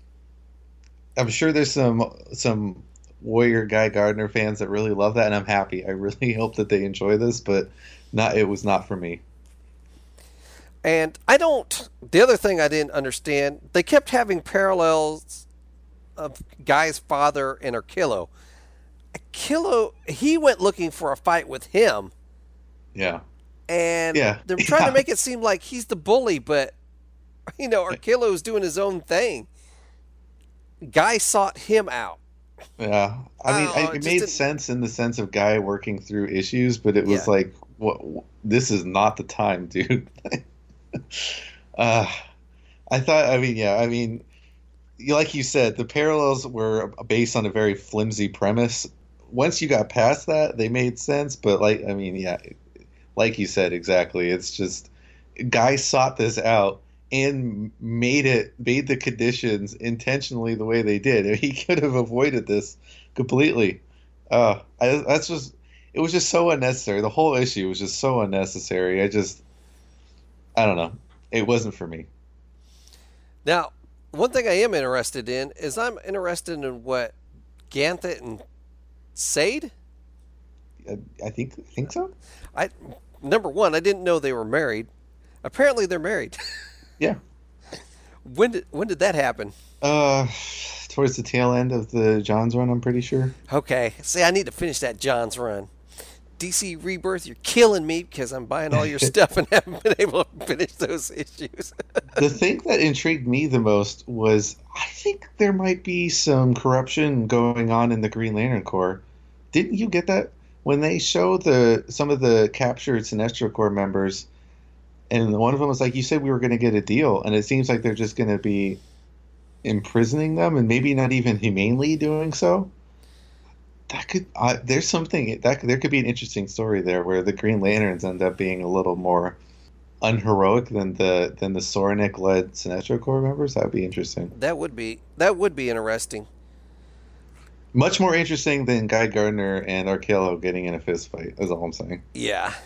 I'm sure there's some some Warrior Guy Gardner fans that really love that, and I'm happy. I really hope that they enjoy this, but not it was not for me. And I don't. The other thing I didn't understand, they kept having parallels of Guy's father and Arkillo. Arkillo, he went looking for a fight with him. Yeah. And yeah. they're trying yeah. to make it seem like he's the bully, but you know, Arkillo's doing his own thing. Guy sought him out. Yeah, I mean, oh, I, it made didn't... sense in the sense of Guy working through issues, but it was yeah. like, what? This is not the time, dude. uh, I thought. I mean, yeah. I mean, like you said, the parallels were based on a very flimsy premise. Once you got past that, they made sense. But like, I mean, yeah, like you said, exactly. It's just Guy sought this out and made it made the conditions intentionally the way they did. I mean, he could have avoided this completely. Uh, I, that's just it was just so unnecessary. The whole issue was just so unnecessary. I just I don't know. It wasn't for me. Now, one thing I am interested in is I'm interested in what Ganthet and Sade. I, I think I think so. I number one, I didn't know they were married. Apparently, they're married. Yeah. When did when did that happen? Uh, towards the tail end of the Johns run, I'm pretty sure. Okay. See, I need to finish that Johns run. D C Rebirth, you're killing me because I'm buying all your stuff and haven't been able to finish those issues. The thing that intrigued me the most was I think there might be some corruption going on in the Green Lantern Corps. Didn't you get that? When they show the some of the captured Sinestro Corps members, and one of them was like, you said we were going to get a deal, and it seems like they're just going to be imprisoning them and maybe not even humanely doing so. That could uh, there's something that there could be an interesting story there where the Green Lanterns end up being a little more unheroic than the than the Soranik led Sinestro Corps members. That would be interesting. That would be that would be interesting. Much more interesting than Guy Gardner and Arkillo getting in a fist fight, is all I'm saying. Yeah.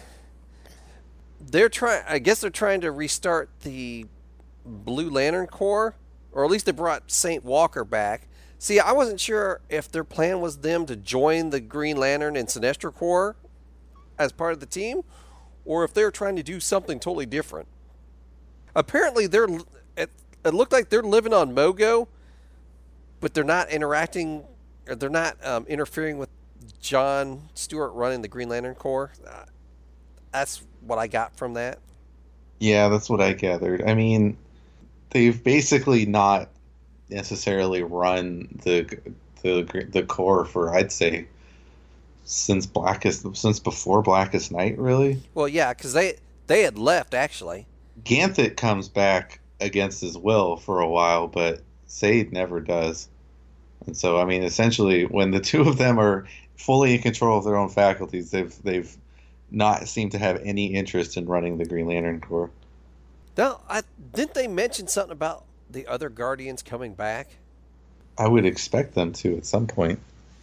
They're trying I guess they're trying to restart the Blue Lantern Corps, or at least they brought Saint Walker back. See, I wasn't sure if their plan was them to join the Green Lantern and Sinestro Corps as part of the team, or if they're trying to do something totally different. Apparently, they're it, it looked like they're living on Mogo, but they're not interacting, or they're not um, interfering with John Stewart running the Green Lantern Corps. Uh, that's what I got from that. Yeah, that's what I gathered. I mean, they've basically not necessarily run the the the Corps for, I'd say, since Blackest since before Blackest Night, really. Well, yeah, because they they had left actually. Ganthet comes back against his will for a while, but Sade never does. And so, I mean, essentially, when the two of them are fully in control of their own faculties, they've they've not seemed to have any interest in running the Green Lantern Corps. Now, I didn't they mention something about the other Guardians coming back? I would expect them to at some point.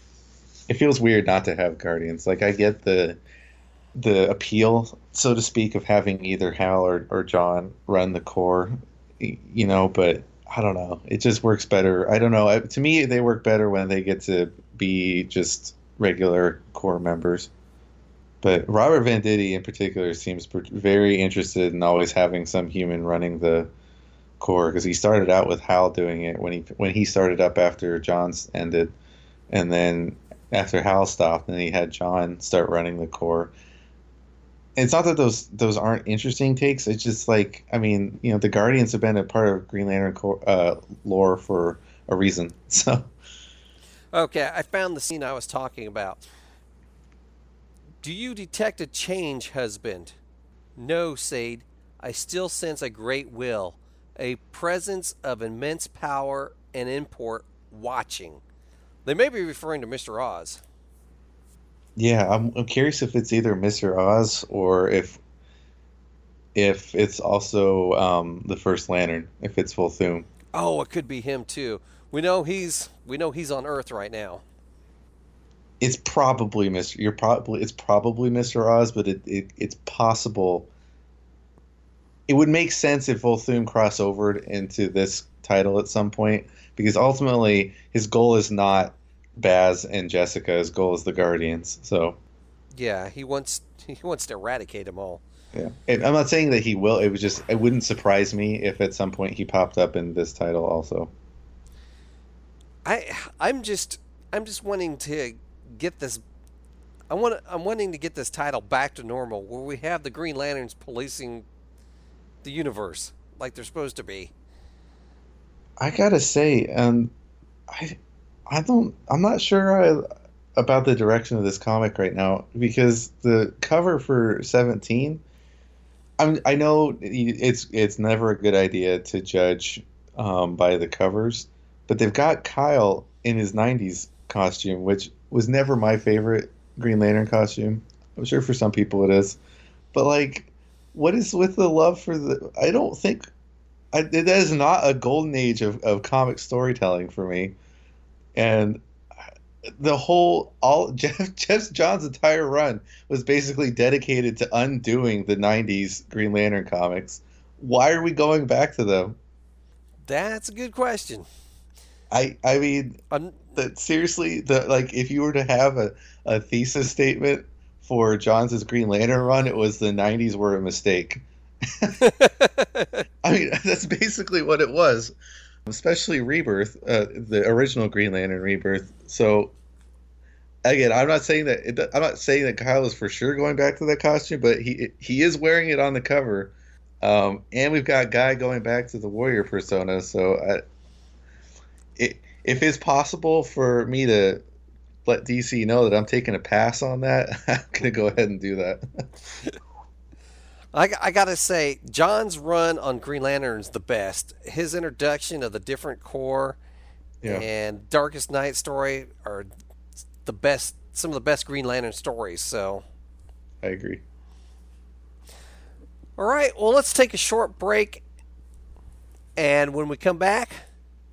It feels weird not to have Guardians. Like, I get the the appeal, so to speak, of having either Hal or, or John run the Corps, you know, but I don't know. It just works better. I don't know. To me, they work better when they get to be just regular Corps members. But Robert Venditti in particular seems very interested in always having some human running the Corps, because he started out with Hal doing it when he when he started up after John's ended, and then after Hal stopped, then he had John start running the Corps. It's not that those those aren't interesting takes. It's just like, I mean, you know, the Guardians have been a part of Green Lantern Corps, uh, lore for a reason. So, okay, I found the scene I was talking about. Do you detect a change, husband? No, Sade. I still sense a great will, a presence of immense power and import watching. They may be referring to Mister Oz. Yeah, I'm, I'm curious if it's either Mister Oz or if if it's also um, the First Lantern, if it's Volthoom. Oh, it could be him too. We know he's we know he's on Earth right now. It's probably Mister You're probably it's probably Mister Oz, but it, it it's possible. It would make sense if Volthoom crossovered into this title at some point, because ultimately his goal is not Baz and Jessica. His goal is the Guardians. So yeah, he wants he wants to eradicate them all. Yeah, and I'm not saying that he will. It was just it wouldn't surprise me if at some point he popped up in this title also. I I'm just I'm just wanting to get this. I want I'm wanting to get this title back to normal, where we have the Green Lanterns policing the universe like they're supposed to be. I gotta say, um, I I don't I'm not sure I, about the direction of this comic right now, because the cover for seventeen. I I know it's it's never a good idea to judge um, by the covers, but they've got Kyle in his nineties costume, which was never my favorite Green Lantern costume. I'm sure for some people it is, but like, what is with the love for the? I don't think I, that is not a golden age of, of comic storytelling for me, and the whole all Jeff Jeff John's entire run was basically dedicated to undoing the nineties Green Lantern comics. Why are we going back to them? That's a good question. I I mean, um, that seriously, the like if you were to have a, a thesis statement for John's Green Lantern run, it was the nineties were a mistake. I mean, that's basically what it was. Especially Rebirth, uh, the original Green Lantern Rebirth. So, again, I'm not saying that it, I'm not saying that Kyle is for sure going back to that costume, but he he is wearing it on the cover, um, and we've got Guy going back to the Warrior persona. So, I, it, if it's possible for me to let D C know that I'm taking a pass on that, I'm gonna go ahead and do that. I, I gotta say, John's run on Green Lantern is the best. His introduction of the different Corps yeah. and Darkest Night story are the best, some of the best Green Lantern stories. So, I agree. All right, well, let's take a short break, and when we come back,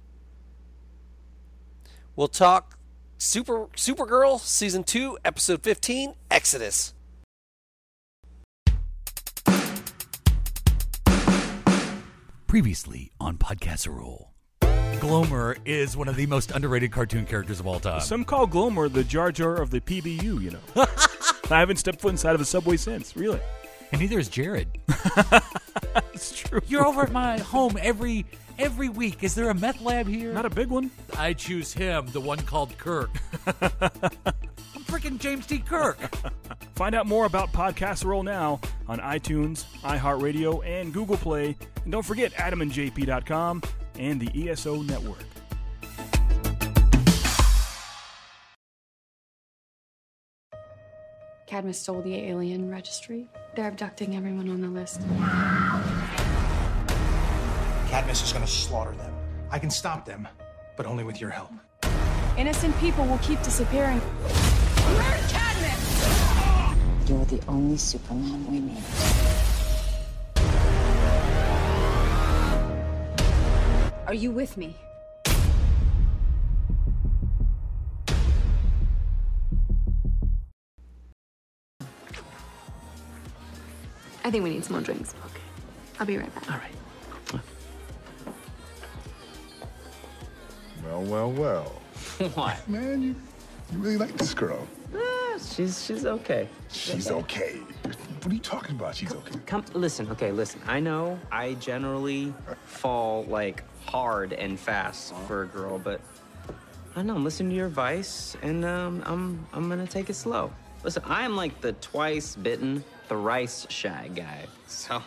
we'll talk Super Supergirl season two, episode fifteen, Exodus. Previously on Podcasserole. Glomer is one of the most underrated cartoon characters of all time. Some call Glomer the Jar Jar of the P B U, you know. I haven't stepped foot inside of a subway since, really. And neither is Jared. That's true. You're over at my home every every week. Is there a meth lab here? Not a big one. I choose him, the one called Kirk. I'm freaking James T. Kirk. Find out more about Podcasserole now on iTunes, iHeartRadio, and Google Play. And don't forget adam and j p dot com and the E S O Network. Cadmus stole the alien registry. They're abducting everyone on the list. Cadmus is going to slaughter them. I can stop them, but only with your help. Innocent people will keep disappearing. Where's Cadmus? You're the only Superman we need. Are you with me? I think we need some more drinks. Okay. I'll be right back. All right. Well, well, well. What? Man, you, you really like this girl. Uh, she's she's okay. She's okay. What are you talking about? She's okay. Come, listen, okay, listen. I know I generally fall, like, hard and fast for a girl, but I don't know, I'm listening to your advice, and um, I'm, I'm gonna take it slow. Listen, I am like the twice bitten, thrice shy guy, so...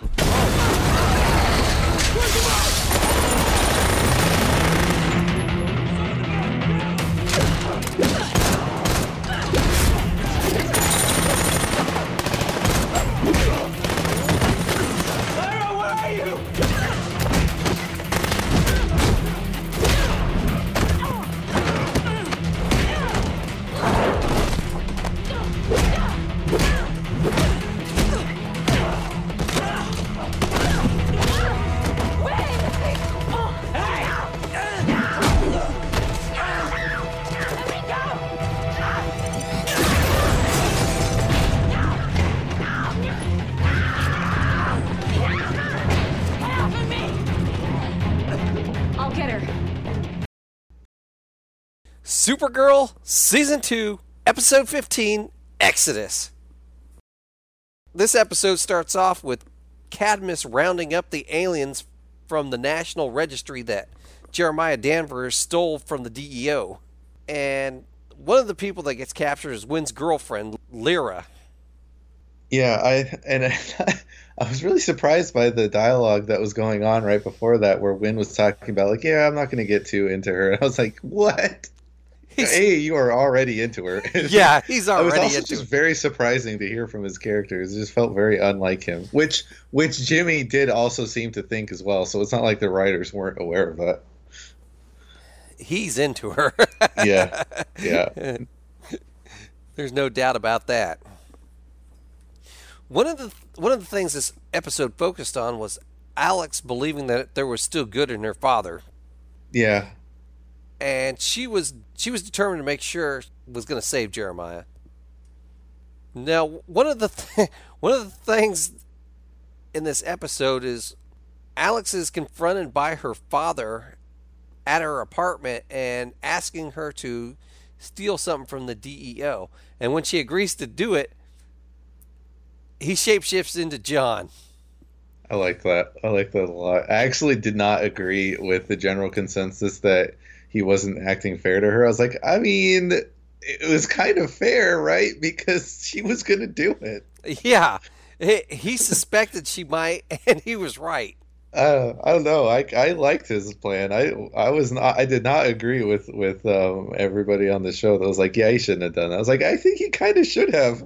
Supergirl, Season two, Episode fifteen, Exodus. This episode starts off with Cadmus rounding up the aliens from the National Registry that Jeremiah Danvers stole from the D E O. And one of the people that gets captured is Wynn's girlfriend, Lyra. Yeah, I and I, I was really surprised by the dialogue that was going on right before that, where Wynn was talking about, like, yeah, I'm not going to get too into her. And I was like, what? He's, hey, you are already into her. Yeah, he's already into her. It was also just very surprising to hear from his characters. It just felt very unlike him, which which Jimmy did also seem to think as well. So it's not like the writers weren't aware of that. He's into her. Yeah, yeah. There's no doubt about that. One of the one of the things this episode focused on was Alex believing that there was still good in her father. Yeah. And she was she was determined to make sure was going to save Jeremiah. Now, one of the th- one of the things in this episode is Alex is confronted by her father at her apartment and asking her to steal something from the D E O. And when she agrees to do it, he shapeshifts into John. I like that. I like that a lot. I actually did not agree with the general consensus that he wasn't acting fair to her. I was like, I mean, it was kind of fair, right? Because she was going to do it. Yeah. He, he suspected she might, and he was right. Uh, I don't know. I, I liked his plan. I I was not. I did not agree with with um, everybody on the show that was like, yeah, he shouldn't have done that. I was like, I think he kind of should have.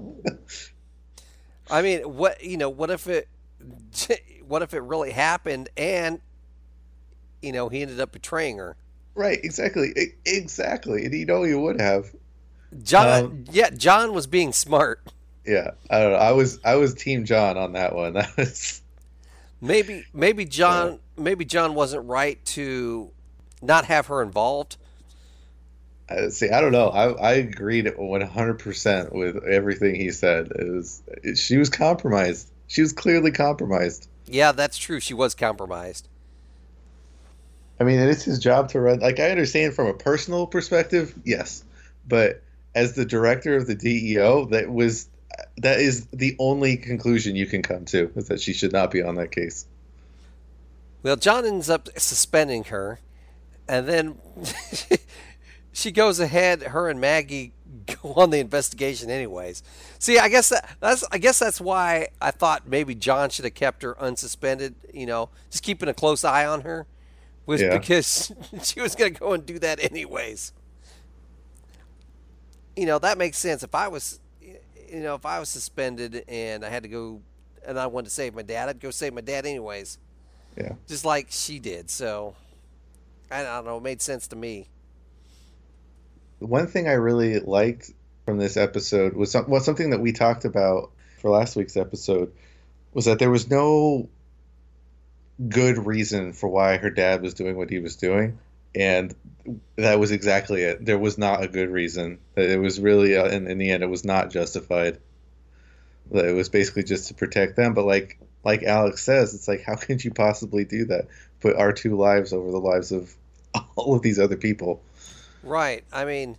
I mean, what you know? What if it? What if it really happened, and you know, he ended up betraying her? Right. Exactly. Exactly. And you know, he would have. John. Um, yeah, John was being smart. Yeah. I don't know. I was I was Team John on that one. That was. Maybe maybe John maybe John wasn't right to not have her involved. Uh, see, I don't know. I I agreed one hundred percent with everything he said. It was it, she was compromised. She was clearly compromised. Yeah, that's true. She was compromised. I mean, it's his job to run. Like, I understand from a personal perspective, yes, but as the director of the D E O, that was. That is the only conclusion you can come to, is that she should not be on that case. Well, John ends up suspending her, and then she goes ahead. Her and Maggie go on the investigation, anyways. See, I guess that, that's I guess that's why I thought maybe John should have kept her unsuspended. You know, just keeping a close eye on her, was yeah. because she was going to go and do that anyways. You know, that makes sense. If I was. You know, if I was suspended and I had to go and I wanted to save my dad, I'd go save my dad anyways. Yeah. Just like she did. So, I don't know. It made sense to me. One thing I really liked from this episode was, some, was something that we talked about for last week's episode, was that there was no good reason for why her dad was doing what he was doing. And that was exactly it. There was not a good reason. It was really, uh, in, in the end, it was not justified. It was basically just to protect them. But like like Alex says, it's like, how could you possibly do that? Put our two lives over the lives of all of these other people. Right. I mean,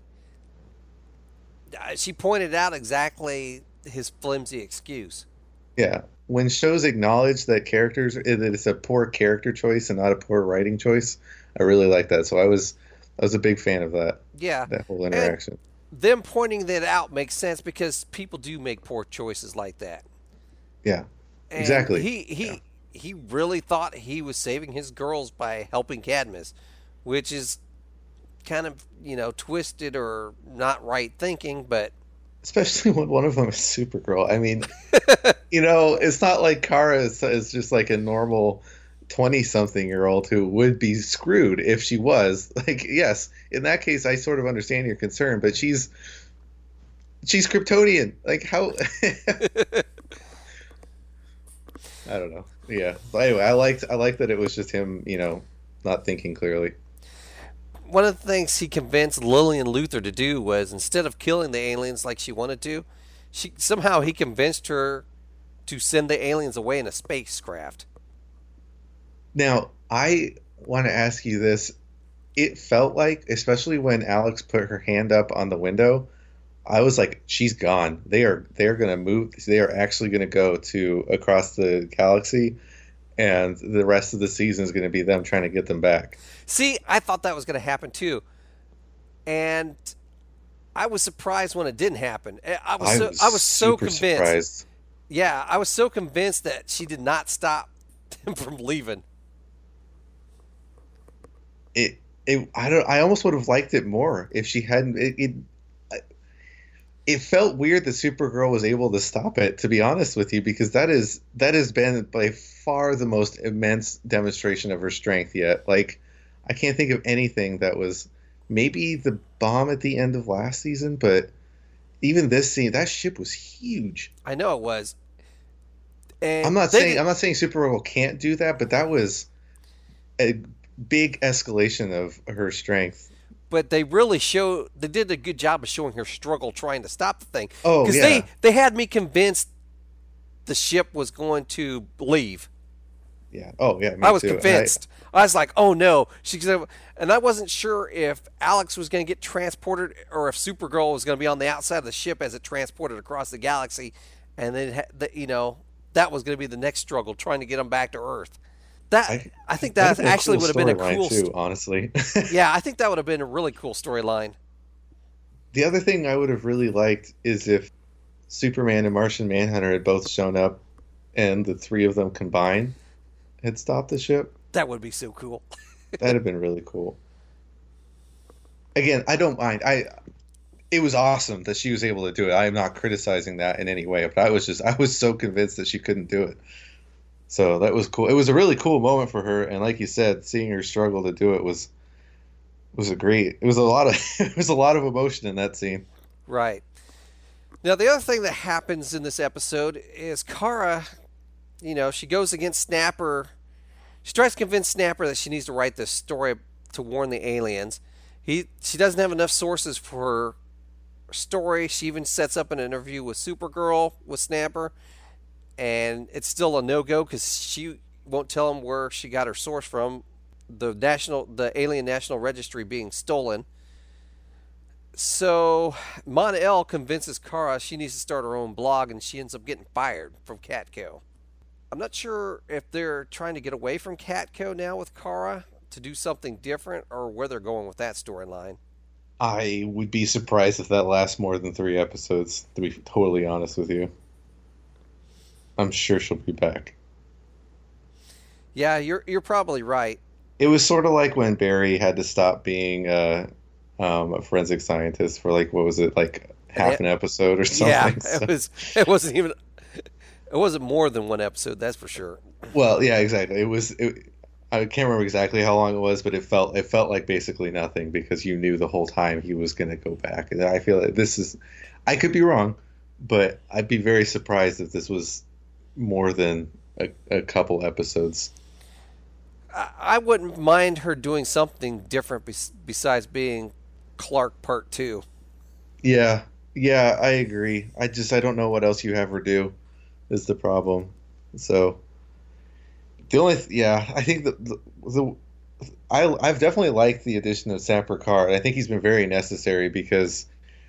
she pointed out exactly his flimsy excuse. Yeah. When shows acknowledge that characters, that it's a poor character choice and not a poor writing choice, I really like that. So I was I was a big fan of that. Yeah. That whole interaction. And them pointing that out makes sense because people do make poor choices like that. Yeah. And exactly. He he yeah. he really thought he was saving his girls by helping Cadmus, which is kind of, you know, twisted or not right thinking, but especially when one of them is Supergirl. I mean, you know, it's not like Kara is, is just like a normal twenty-something-year-old who would be screwed if she was. Like, yes, in that case, I sort of understand your concern, but she's she's Kryptonian. Like, how? I don't know. Yeah. But anyway, I liked I liked that it was just him, you know, not thinking clearly. One of the things he convinced Lillian Luthor to do was, instead of killing the aliens like she wanted to, she somehow he convinced her to send the aliens away in a spacecraft. Now, I want to ask you this. it felt like, especially when Alex put her hand up on the window, I was like, she's gone. They are they're gonna move. They are actually gonna go to across the galaxy, and the rest of the season is gonna be them trying to get them back. See, I thought that was gonna happen too, and I was surprised when it didn't happen. I was so, I was, I was so super convinced. surprised. Yeah, I was so convinced that she did not stop them from leaving. It it I don't I almost would have liked it more if she hadn't. It it, it felt weird that Supergirl was able to stop it. To be honest with you, because that is that has been by far the most immense demonstration of her strength yet. Like, I can't think of anything that was. Maybe the bomb at the end of last season, but even this scene, that ship was huge. I know it was. And I'm not they saying did- I'm not saying Supergirl can't do that, but that was a big escalation of her strength. But they really show they did a good job of showing her struggle trying to stop the thing. Oh, because yeah. they they had me convinced the ship was going to leave. Yeah. Oh, yeah. Me I was too. convinced. I, I was like, oh no, she's gonna. And I wasn't sure if Alex was going to get transported or if Supergirl was going to be on the outside of the ship as it transported across the galaxy, and then ha- the, you know that was going to be the next struggle, trying to get them back to Earth. That I, I think that that'd been a actually cool would have been a storyline, cool. too, st- honestly. yeah, I think that would have been a really cool storyline. The other thing I would have really liked is if Superman and Martian Manhunter had both shown up, and the three of them combined had stopped the ship. That would be so cool. That'd have been really cool. Again, I don't mind. I it was awesome that she was able to do it. I am not criticizing that in any way, but I was just I was so convinced that she couldn't do it. So that was cool. It was a really cool moment for her, and like you said, seeing her struggle to do it was was a great. It was a lot of it was a lot of emotion in that scene. Right. Now the other thing that happens in this episode is Kara, you know, she goes against Snapper. She tries to convince Snapper that she needs to write this story to warn the aliens. He, she doesn't have enough sources for her story. She even sets up an interview with Supergirl with Snapper, and it's still a no-go because she won't tell him where she got her source from. The national, the Alien National Registry being stolen. So Mon-El convinces Kara she needs to start her own blog, and she ends up getting fired from Catco. I'm not sure if they're trying to get away from Catco now with Kara to do something different, or where they're going with that storyline. I would be surprised if that lasts more than three episodes, to be totally honest with you. I'm sure she'll be back. Yeah, you're you're probably right. It was sort of like when Barry had to stop being a, um, a forensic scientist for like, what was it, like half an episode or something? Yeah, so. it was. It wasn't even. It wasn't more than one episode, that's for sure. Well, yeah, exactly. It was. It, I can't remember exactly how long it was, but it felt it felt like basically nothing because you knew the whole time he was going to go back. And I feel like this is. I could be wrong, but I'd be very surprised if this was more than a, a couple episodes. I, I wouldn't mind her doing something different bes- besides being Clark Part Two. Yeah, yeah, I agree. I just I don't know what else you have her do. Is the problem. So the only th- yeah, I think the, the the I I've definitely liked the addition of Sam Picard. I think he's been very necessary because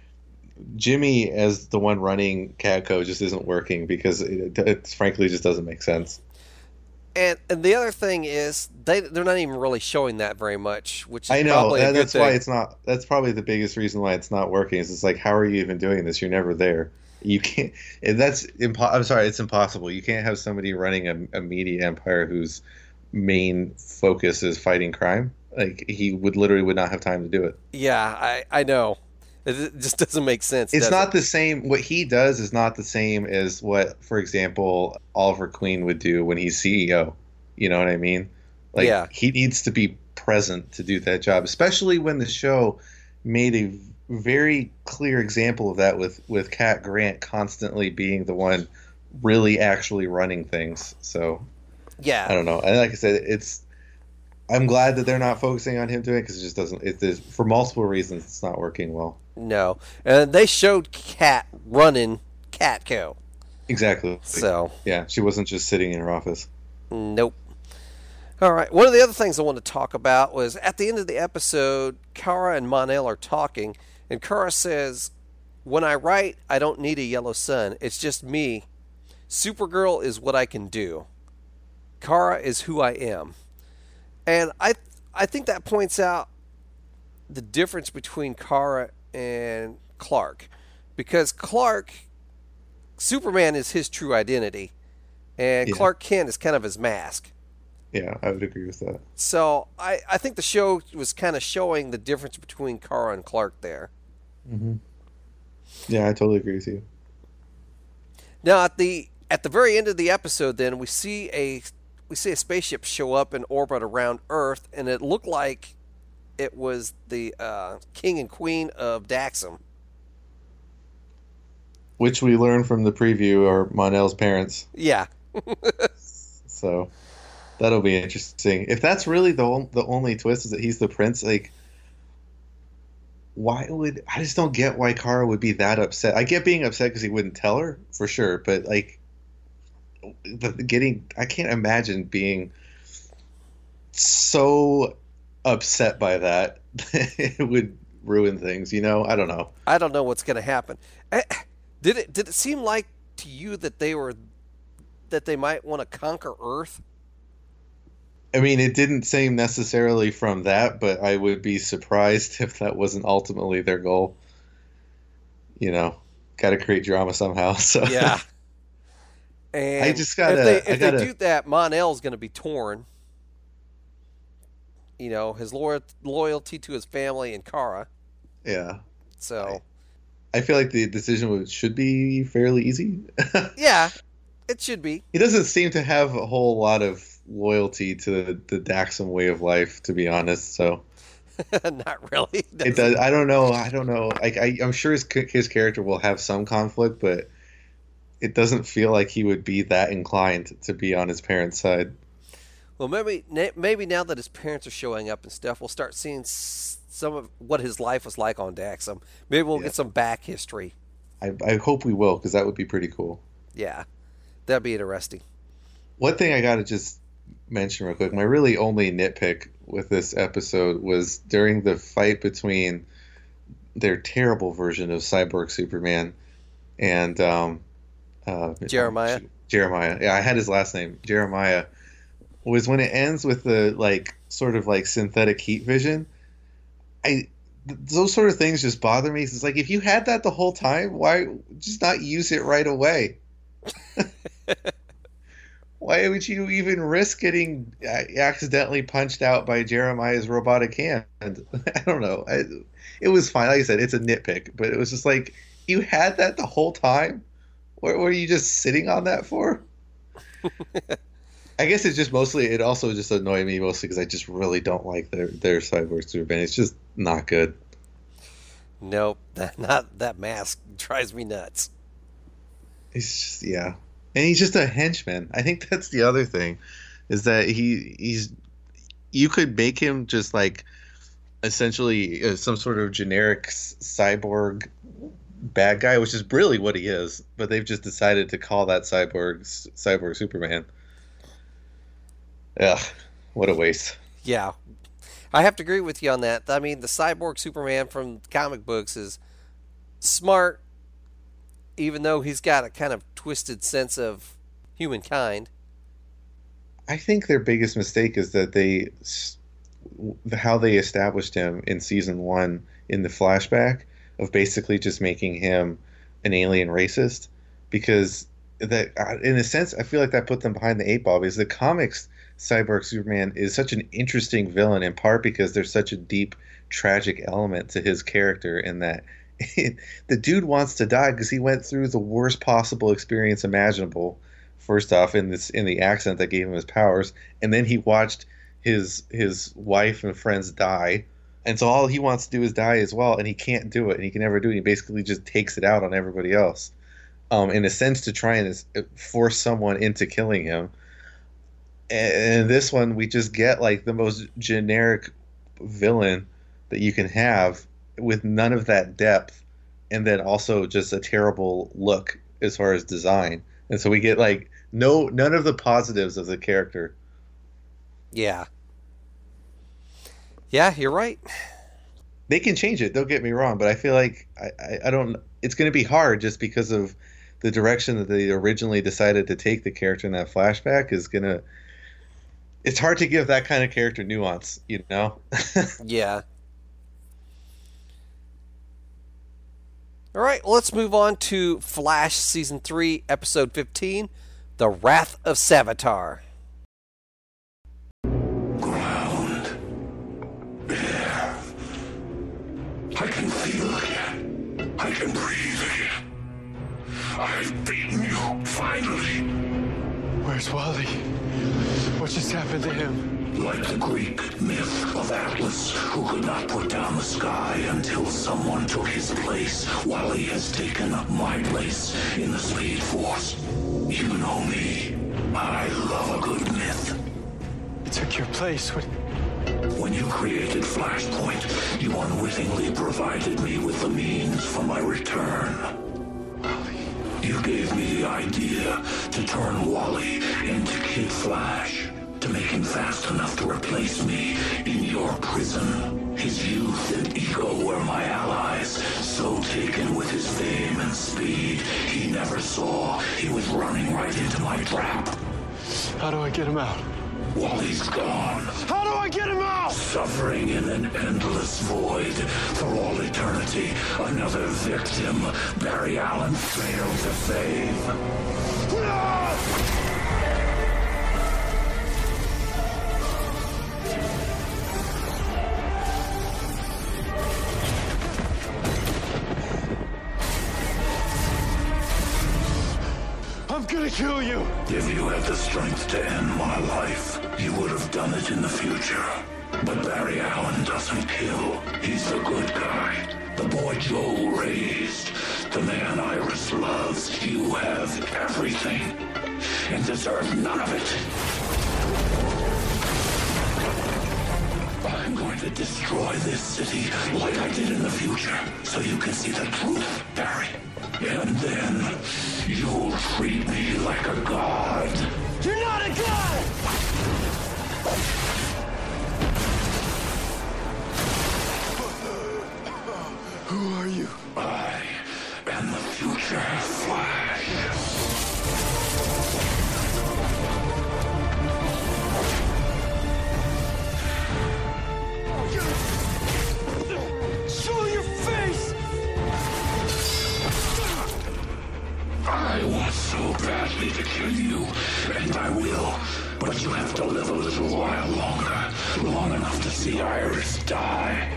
Jimmy as the one running Catco just isn't working because it, it frankly just doesn't make sense. And and the other thing is they they're not even really showing that very much, which is I know probably a and good that's thing. why it's not. That's probably the biggest reason why it's not working. Is it's like, how are you even doing this? You're never there. You can't. That's impo- I'm sorry, it's impossible. You can't have somebody running a, a media empire whose main focus is fighting crime. Like he would literally would not have time to do it. Yeah, I I know. It, it just doesn't make sense. It's does not it? the same. What he does is not the same as what, for example, Oliver Queen would do when he's C E O. You know what I mean? Like Yeah. he needs to be present to do that job, especially when the show made a very clear example of that with with Cat Grant constantly being the one really actually running things. So Yeah. I don't know. And like I said, it's I'm glad that they're not focusing on him doing it because it just doesn't. It is for multiple reasons. It's not working well. No, and they showed Cat running Catco. Exactly. So yeah, she wasn't just sitting in her office. Nope. All right. One of the other things I want to talk about was at the end of the episode, Kara and Mon-El are talking, and Kara says, "When I write, I don't need a yellow sun. It's just me. Supergirl is what I can do. Kara is who I am." And I I think that points out the difference between Kara and Clark, because Clark, Superman is his true identity, and Yeah. Clark Kent is kind of his mask. Yeah, I would agree with that. So I, I think the show was kind of showing the difference between Kara and Clark there. hmm Yeah, I totally agree with you. Now at the at the very end of the episode, then we see a we see a spaceship show up in orbit around Earth, and it looked like it was the uh, king and queen of Daxam. Which we learned from the preview are Mon-El's parents. Yeah. So that'll be interesting. If that's really the on- the only twist is that he's the prince, like, why would I just don't get why Kara would be that upset? I get being upset because he wouldn't tell her for sure, but like, the, getting I can't imagine being so upset by that. It would ruin things, you know. I don't know. I don't know what's going to happen. Eh, Did it did it seem like to you that they were that they might want to conquer Earth? I mean, it didn't seem necessarily from that, but I would be surprised if that wasn't ultimately their goal. You know, got to create drama somehow. So Yeah. And I just gotta- if they, I if gotta- they do that, Mon-El's going to be torn. You know, his loyal, loyalty to his family and Kara. yeah, So I feel like the decision would, should be fairly easy. yeah, it should be. He doesn't seem to have a whole lot of loyalty to the, the Daxam way of life, to be honest. So Not really. it does. I don't know. I don't know. Like I, I'm sure his his character will have some conflict, but it doesn't feel like he would be that inclined to be on his parents' side. Well, maybe maybe now that his parents are showing up and stuff, we'll start seeing s- some of what his life was like on Daxam. Maybe we'll Yeah. get some back history. I, I hope we will, because that would be pretty cool. Yeah, that'd be interesting. One thing I got to just mention real quick, my really only nitpick with this episode was during the fight between their terrible version of Cyborg Superman and um, uh, Jeremiah. Jeremiah. Yeah, I had his last name, Jeremiah. Was when it ends with the like sort of like synthetic heat vision. I th- those sort of things just bother me. It's like, if you had that the whole time, why just not use it right away? Why would you even risk getting uh, accidentally punched out by Jeremiah's robotic hand? I don't know. I, it was fine. Like I said, it's a nitpick, but it was just like, you had that the whole time? What were you just sitting on that for? I guess it's just mostly, it also just annoyed me mostly because I just really don't like their, their Cyborg Superman. It's just not good. Nope, that not that mask drives me nuts. He's just, yeah. And he's just a henchman. I think that's the other thing, is that he he's you could make him just like essentially uh, some sort of generic s- cyborg bad guy, which is really what he is. But they've just decided to call that cyborg s- cyborg Superman. Ugh, what a waste. Yeah, I have to agree with you on that. I mean, the Cyborg Superman from comic books is smart, even though he's got a kind of twisted sense of humankind. I think their biggest mistake is that they, s- how they established him in season one in the flashback of basically just making him an alien racist, because that, uh, in a sense, I feel like that put them behind the eight ball, because the comics Cyborg Superman is such an interesting villain, in part because there's such a deep tragic element to his character, in that the dude wants to die because he went through the worst possible experience imaginable. First off, in this in the accident that gave him his powers, and then he watched his his wife and friends die, and so all he wants to do is die as well, and he can't do it, and he can never do it. And he basically just takes it out on everybody else, um, in a sense, to try and force someone into killing him. And in this one, we just get like the most generic villain that you can have, with none of that depth, and then also just a terrible look as far as design. And so we get like no none of the positives of the character. Yeah. Yeah, you're right. They can change it. Don't get me wrong, but I feel like I, I, I don't. It's going to be hard just because of the direction that they originally decided to take the character in that flashback is going to. It's hard to give that kind of character nuance, you know. Yeah. All right, well, let's move on to Flash Season three, Episode fifteen, The Wrath of Savitar. Ground. Air. I can feel again. I can breathe again. I've beaten you, finally. Where's Wally? What just happened to him? Like the Greek myth of Atlas, who could not put down the sky until someone took his place. Wally has taken up my place in the Speed Force. You know me. I love a good myth. He took your place. What? When you created Flashpoint, you unwittingly provided me with the means for my return. Wally. You gave me the idea to turn Wally into Kid Flash, to make him fast enough to replace me in your prison. His youth and ego were my allies, so taken with his fame and speed, he never saw he was running right into my trap. How do I get him out? Wally's gone. How do I get him out? Suffering in an endless void for all eternity. Another victim Barry Allen failed to save. No! I'm gonna kill you! If you had the strength to end my life, you would have done it in the future. But Barry Allen doesn't kill. He's the good guy. The boy Joe raised. The man Iris loves. You have everything. And deserve none of it. I'm going to destroy this city like I did in the future. So you can see the truth, Barry. And then you'll treat me like a god. You're not a god! Who are you? I am the future Flash. Show your face! I want so badly to kill you, and I will. But you have to live a little while longer. Long enough to see Iris die.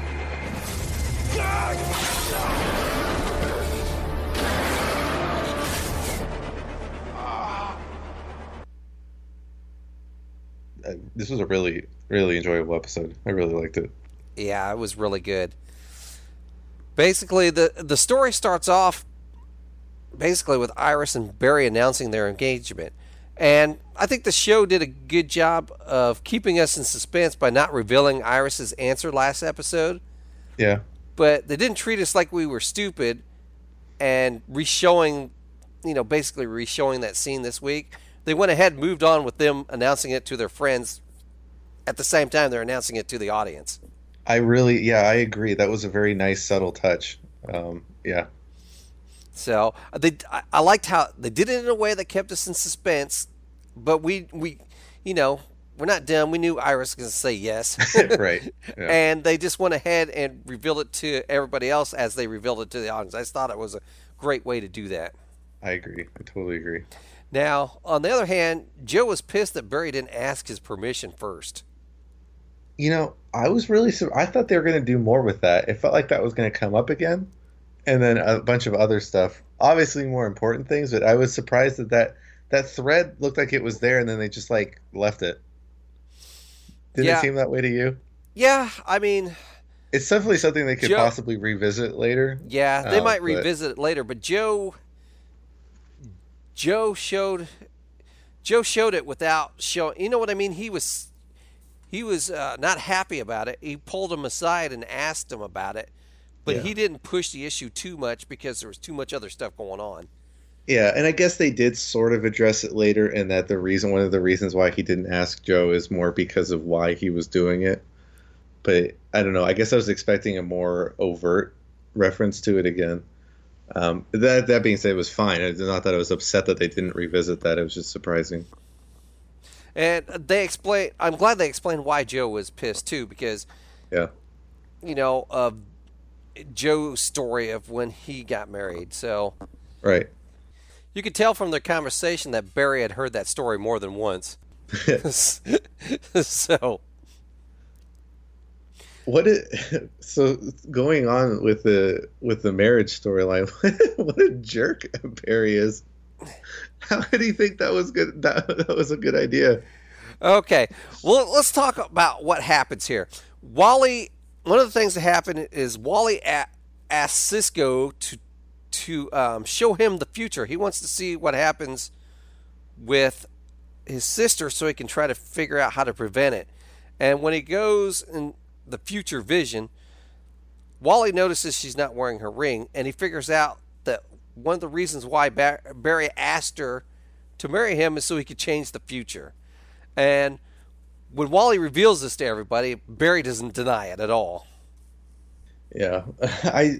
Uh, this was a really, really enjoyable episode. I really liked it. Yeah, it was really good. Basically, the the story starts off basically with Iris and Barry announcing their engagement. And I think the show did a good job of keeping us in suspense by not revealing Iris's answer last episode. Yeah. But they didn't treat us like we were stupid and re-showing, you know, basically re-showing that scene this week. They went ahead and moved on with them announcing it to their friends at the same time they're announcing it to the audience. I really, yeah, I agree. That was a very nice, subtle touch. Um, yeah. So they, I, I liked how they did it in a way that kept us in suspense, but we, we, you know, we're not dumb. We knew Iris was going to say yes. Right. Yeah. And they just went ahead and revealed it to everybody else as they revealed it to the audience. I just thought it was a great way to do that. I agree. I totally agree. Now, on the other hand, Joe was pissed that Barry didn't ask his permission first. You know, I was really, I thought they were going to do more with that. It felt like that was going to come up again. And then a bunch of other stuff, obviously more important things, but I was surprised that that, that thread looked like it was there and then they just like left it. Didn't Yeah. it seem that way to you? Yeah, I mean, It's definitely something they could Joe- possibly revisit later. yeah, they Uh, might but- revisit it later, but Joe, Joe showed, Joe showed it without showing. You know what I mean? He was, he was uh, not happy about it. He pulled him aside and asked him about it, but Yeah. he didn't push the issue too much because there was too much other stuff going on. Yeah, and I guess they did sort of address it later, and that the reason, one of the reasons why he didn't ask Joe is more because of why he was doing it. But I don't know. I guess I was expecting a more overt reference to it again. Um, that that being said, it was fine. It's not that I was upset that they didn't revisit that. It was just surprising. And they explain. I'm glad they explained why Joe was pissed too, because yeah, you know, of Joe's story of when he got married. So right, you could tell from their conversation that Barry had heard that story more than once. So. What it, so going on with the with the marriage storyline? What a jerk Barry is! How did he think that was good? That, that was a good idea. Okay, well, let's talk about what happens here. Wally. One of the things that happened is Wally a- asked Cisco to to um, show him the future. He wants to see what happens with his sister, so he can try to figure out how to prevent it. And when he goes and the future vision, Wally notices she's not wearing her ring, and he figures out that one of the reasons why Bar- Barry asked her to marry him is so he could change the future. And when Wally reveals this to everybody, Barry doesn't deny it at all. Yeah, I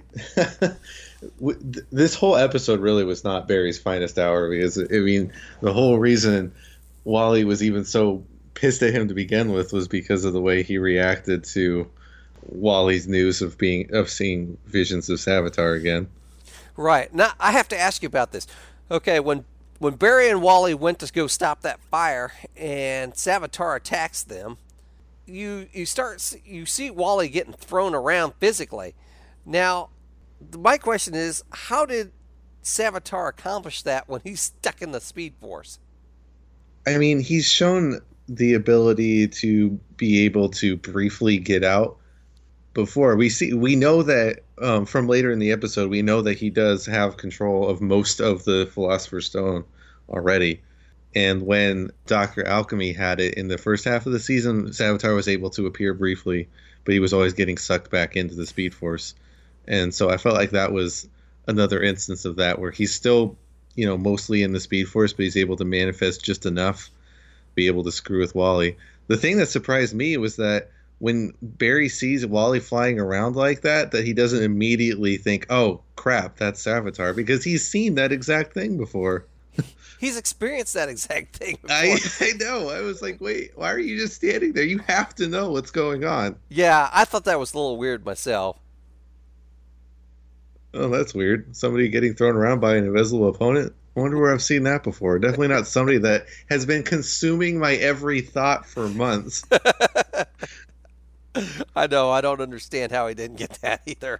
this whole episode really was not Barry's finest hour, because I mean the whole reason Wally was even so pissed at him to begin with was because of the way he reacted to Wally's news of being of seeing visions of Savitar again. Right. Now I have to ask you about this. Okay, when when Barry and Wally went to go stop that fire and Savitar attacks them, you you start you see Wally getting thrown around physically. Now, my question is, how did Savitar accomplish that when he's stuck in the Speed Force? I mean, he's shown the ability to be able to briefly get out before. We see, we know that um, from later in the episode, we know that he does have control of most of the Philosopher's Stone already. And when Doctor Alchemy had it in the first half of the season, Savitar was able to appear briefly, but he was always getting sucked back into the Speed Force. And so I felt like that was another instance of that, where he's still, you know, mostly in the Speed Force, but he's able to manifest just enough be able to screw with Wally. The thing that surprised me was that when Barry sees Wally flying around like that, that he doesn't immediately think, oh, crap, that's Savitar, because he's seen that exact thing before. He's experienced that exact thing before. I, I know. I was like, wait, why are you just standing there? You have to know what's going on. Yeah, I thought that was a little weird myself. Oh, that's weird. Somebody getting thrown around by an invisible opponent? I wonder where I've seen that before. Definitely not somebody that has been consuming my every thought for months. I know. I don't understand how he didn't get that either.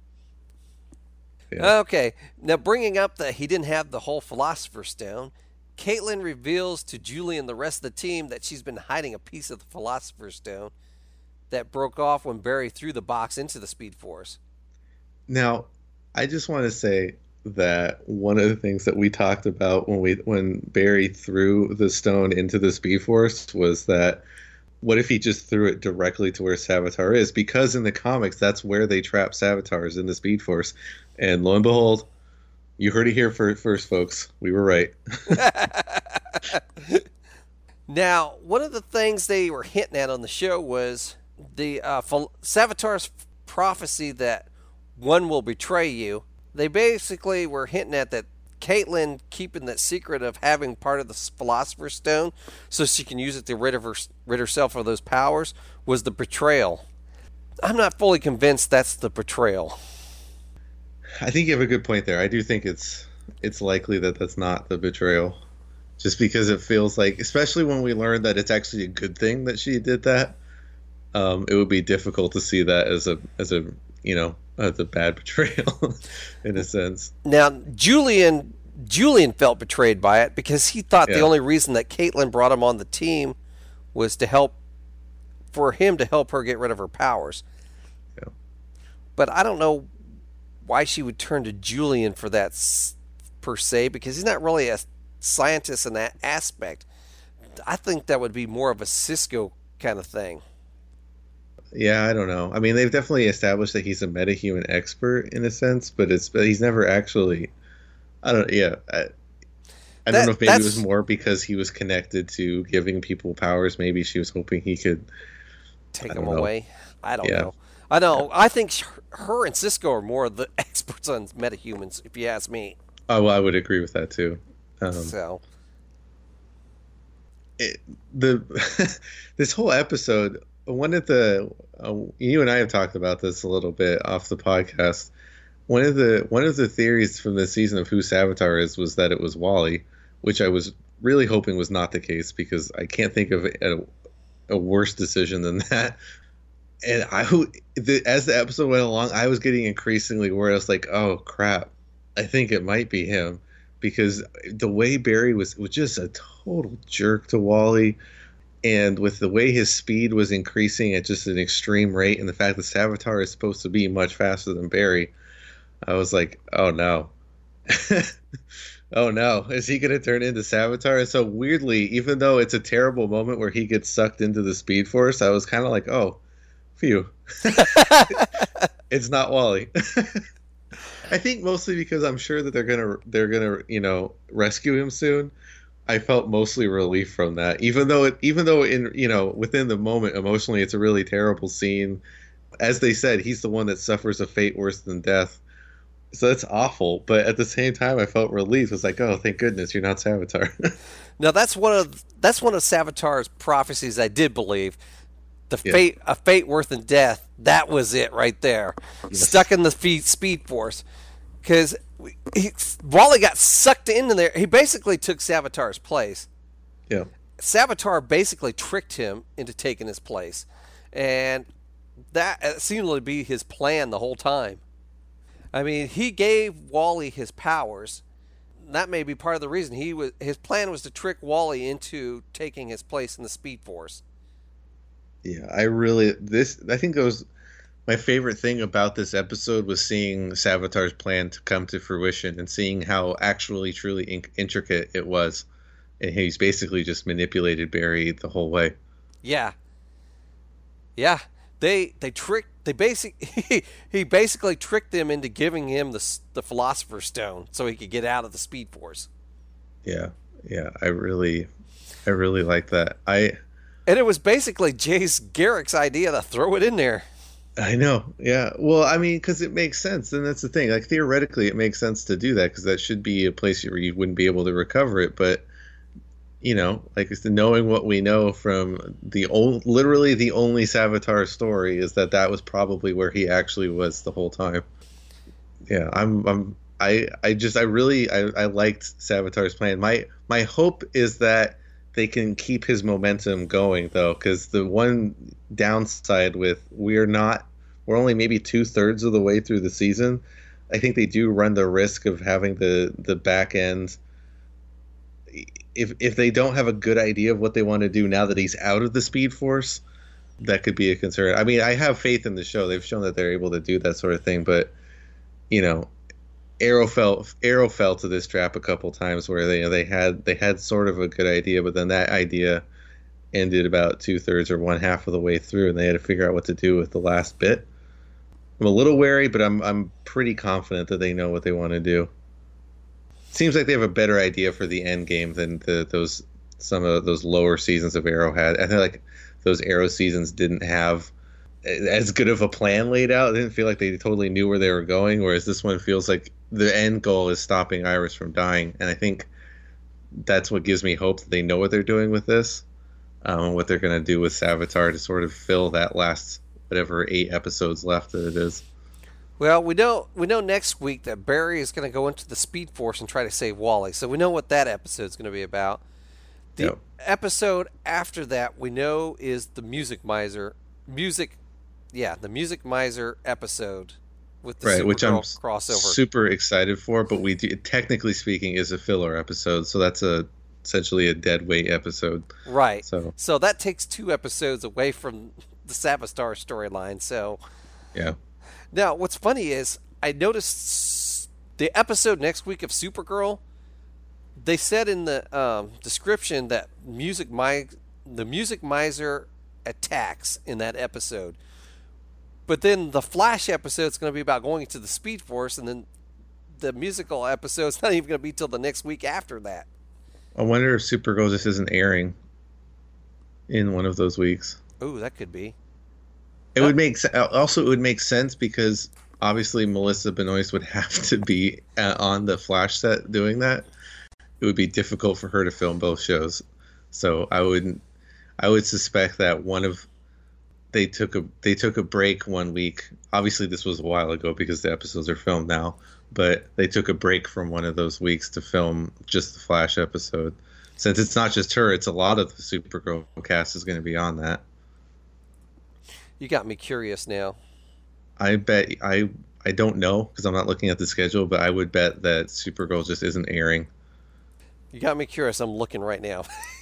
Yeah. Okay. Now, bringing up that he didn't have the whole Philosopher's Stone, Caitlin reveals to Julie and the rest of the team that she's been hiding a piece of the Philosopher's Stone that broke off when Barry threw the box into the Speed Force. Now, I just want to say that one of the things that we talked about when we when Barry threw the stone into the Speed Force was that what if he just threw it directly to where Savitar is? Because in the comics, that's where they trap Savitars, in the Speed Force. And lo and behold, you heard it here first, folks. We were right. Now, one of the things they were hinting at on the show was the uh, Savitar's prophecy that one will betray you. They basically were hinting at that Caitlin keeping that secret of having part of the Philosopher's Stone so she can use it to rid of her, rid herself of those powers was the betrayal. I'm not fully convinced that's the betrayal. I think you have a good point there. I do think it's it's likely that that's not the betrayal, just because it feels like, especially when we learn that it's actually a good thing that she did that, um, it would be difficult to see that as a as a you know. That's a bad betrayal, in a sense. Now, Julian Julian felt betrayed by it because he thought Yeah. the only reason that Caitlin brought him on the team was to help, for him to help her get rid of her powers. Yeah. But I don't know why she would turn to Julian for that s- per se, because he's not really a scientist in that aspect. I think that would be more of a Cisco kind of thing. Yeah, I don't know. I mean, they've definitely established that he's a metahuman expert in a sense, but it's but he's never actually. I don't. Yeah, I, I That- don't know if maybe it was that's- more because he was connected to giving people powers. Maybe she was hoping he could Take I them don't know. away. I don't Yeah. know. I know. I think sh- her and Cisco are more of the experts on metahumans, if you ask me. Oh, well, I would agree with that too. Um, So, it, the this whole episode, one of the uh, you and I have talked about this a little bit off the podcast. One of the one of the theories from the season of who Savitar is was that it was Wally, which I was really hoping was not the case because I can't think of a, a worse decision than that. And I, the, as the episode went along, I was getting increasingly worried. I was like, "Oh crap, I think it might be him," because the way Barry was was just a total jerk to Wally, and with the way his speed was increasing at just an extreme rate, and the fact that Savitar is supposed to be much faster than Barry, I was like, "Oh no." Oh no, is he going to turn into Savitar? And so weirdly, even though it's a terrible moment where he gets sucked into the Speed Force, I was kind of like, oh, phew. It's not Wally. I think mostly because I'm sure that they're gonna they're gonna you know rescue him soon. I felt mostly relief from that, even though it even though in you know within the moment emotionally it's a really terrible scene. As they said, he's the one that suffers a fate worse than death. So that's awful, but at the same time, I felt relief. It was like, oh, thank goodness you're not Savitar. now that's one of that's one of Savitar's prophecies I did believe. The Yeah. fate, a fate worse than death. That was it right there. Yes. Stuck in the speed, speed force, because Wally got sucked into there. He basically took Savitar's place. Yeah. Savitar basically tricked him into taking his place, and that uh, seemed to be his plan the whole time. I mean, he gave Wally his powers. That may be part of the reason he was. His plan was to trick Wally into taking his place in the Speed Force. Yeah, I really this I think it was my favorite thing about this episode was seeing Savitar's plan to come to fruition and seeing how actually truly in- intricate it was, and he's basically just manipulated Barry the whole way. Yeah. Yeah, they they tricked. They basic he, he basically tricked them into giving him the s- the Philosopher's Stone so he could get out of the Speed Force. Yeah, yeah, I really, I really like that. I And it was basically Jace Garrick's idea to throw it in there. I know. Yeah. Well, I mean, because it makes sense, and that's the thing. Like theoretically, it makes sense to do that because that should be a place where you wouldn't be able to recover it. But you know, like it's the knowing what we know from the old, literally the only Savitar story is that that was probably where he actually was the whole time. Yeah, I'm. I'm. I. I just. I really. I. I liked Savitar's plan. My. My hope is that they can keep his momentum going though, because the one downside with we're not. We're only maybe two thirds of the way through the season. I think they do run the risk of having the the back end. If if they don't have a good idea of what they want to do now that he's out of the Speed Force, that could be a concern. I mean, I have faith in the show. They've shown that they're able to do that sort of thing, but you know, Arrow fell Arrow fell to this trap a couple times where they you know, they had they had sort of a good idea, but then that idea ended about two thirds or one half of the way through, and they had to figure out what to do with the last bit. I'm a little wary, but I'm I'm pretty confident that they know what they want to do. Seems like they have a better idea for the end game than the, those some of those lower seasons of Arrow had. I feel like those Arrow seasons didn't have as good of a plan laid out. It didn't feel like they totally knew where they were going, whereas this one feels like the end goal is stopping Iris from dying. And I think that's what gives me hope that they know what they're doing with this, um, and what they're going to do with Savitar to sort of fill that last whatever eight episodes left that it is. Well, we know we know next week that Barry is going to go into the Speed Force and try to save Wally. So we know what that episode is going to be about. The Yep. episode after that we know is the Music Miser music, yeah, the Music Miser episode with the Right, which I'm Supergirl crossover. super excited for, but we do, technically speaking is a filler episode, so that's a essentially a dead weight episode. Right. So So that takes two episodes away from the Savitar storyline. So yeah. now, what's funny is I noticed the episode next week of Supergirl. They said in the um, description that music mi- the Music Miser attacks in that episode, but then the Flash episode is going to be about going to the Speed Force, and then the musical episode's not even going to be till the next week after that. I wonder if Supergirl just isn't airing in one of those weeks. Ooh, that could be. It would make se- also it would make sense because obviously Melissa Benoist would have to be uh, on the Flash set doing that. It would be difficult for her to film both shows. So I would I would suspect that one of they took a they took a break one week. Obviously this was a while ago because the episodes are filmed now, but they took a break from one of those weeks to film just the Flash episode. Since it's not just her, it's a lot of the Supergirl cast is going to be on that. You got me curious now. I bet I I don't know because I'm not looking at the schedule, but I would bet that Supergirl just isn't airing. You got me curious. I'm looking right now.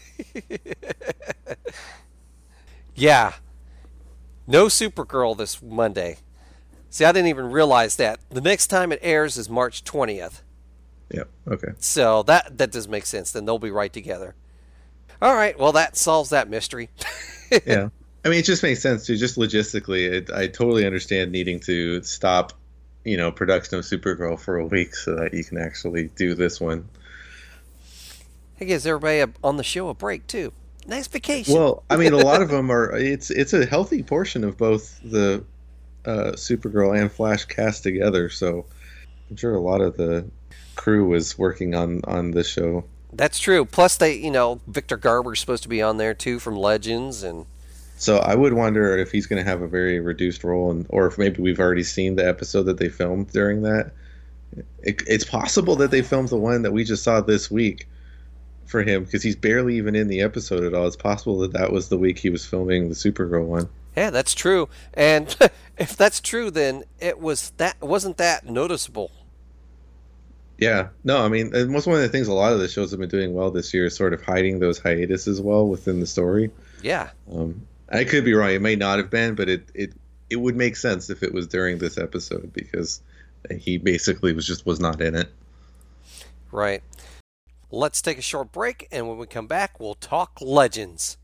Yeah. No Supergirl this Monday. See, I didn't even realize that. The next time it airs is March twentieth. Yep. Okay. So that that does make sense. Then they'll be right together. All right. Well, that solves that mystery. Yeah. I mean, it just makes sense too. Just logistically, it, I totally understand needing to stop, you know, production of Supergirl for a week so that you can actually do this one. It gives everybody a, on the show a break too. Nice vacation. Well, I mean, a lot of them are. It's it's a healthy portion of both the uh, Supergirl and Flash cast together. So I'm sure a lot of the crew was working on on this show. That's true. Plus, they, you know, Victor Garber's supposed to be on there too from Legends, and so I would wonder if he's going to have a very reduced role, and or if maybe we've already seen the episode that they filmed during that. It, it's possible that they filmed the one that we just saw this week for him because he's barely even in the episode at all. It's possible that that was the week he was filming the Supergirl one. Yeah, that's true. And if that's true, then it was that wasn't that noticeable. Yeah, no, I mean, it was one of the things a lot of the shows have been doing well this year, is sort of hiding those hiatuses well within the story. Yeah. Um, I could be wrong. It may not have been, but it, it it would make sense if it was during this episode because he basically was just was not in it. Right. Let's take a short break, and when we come back, we'll talk Legends.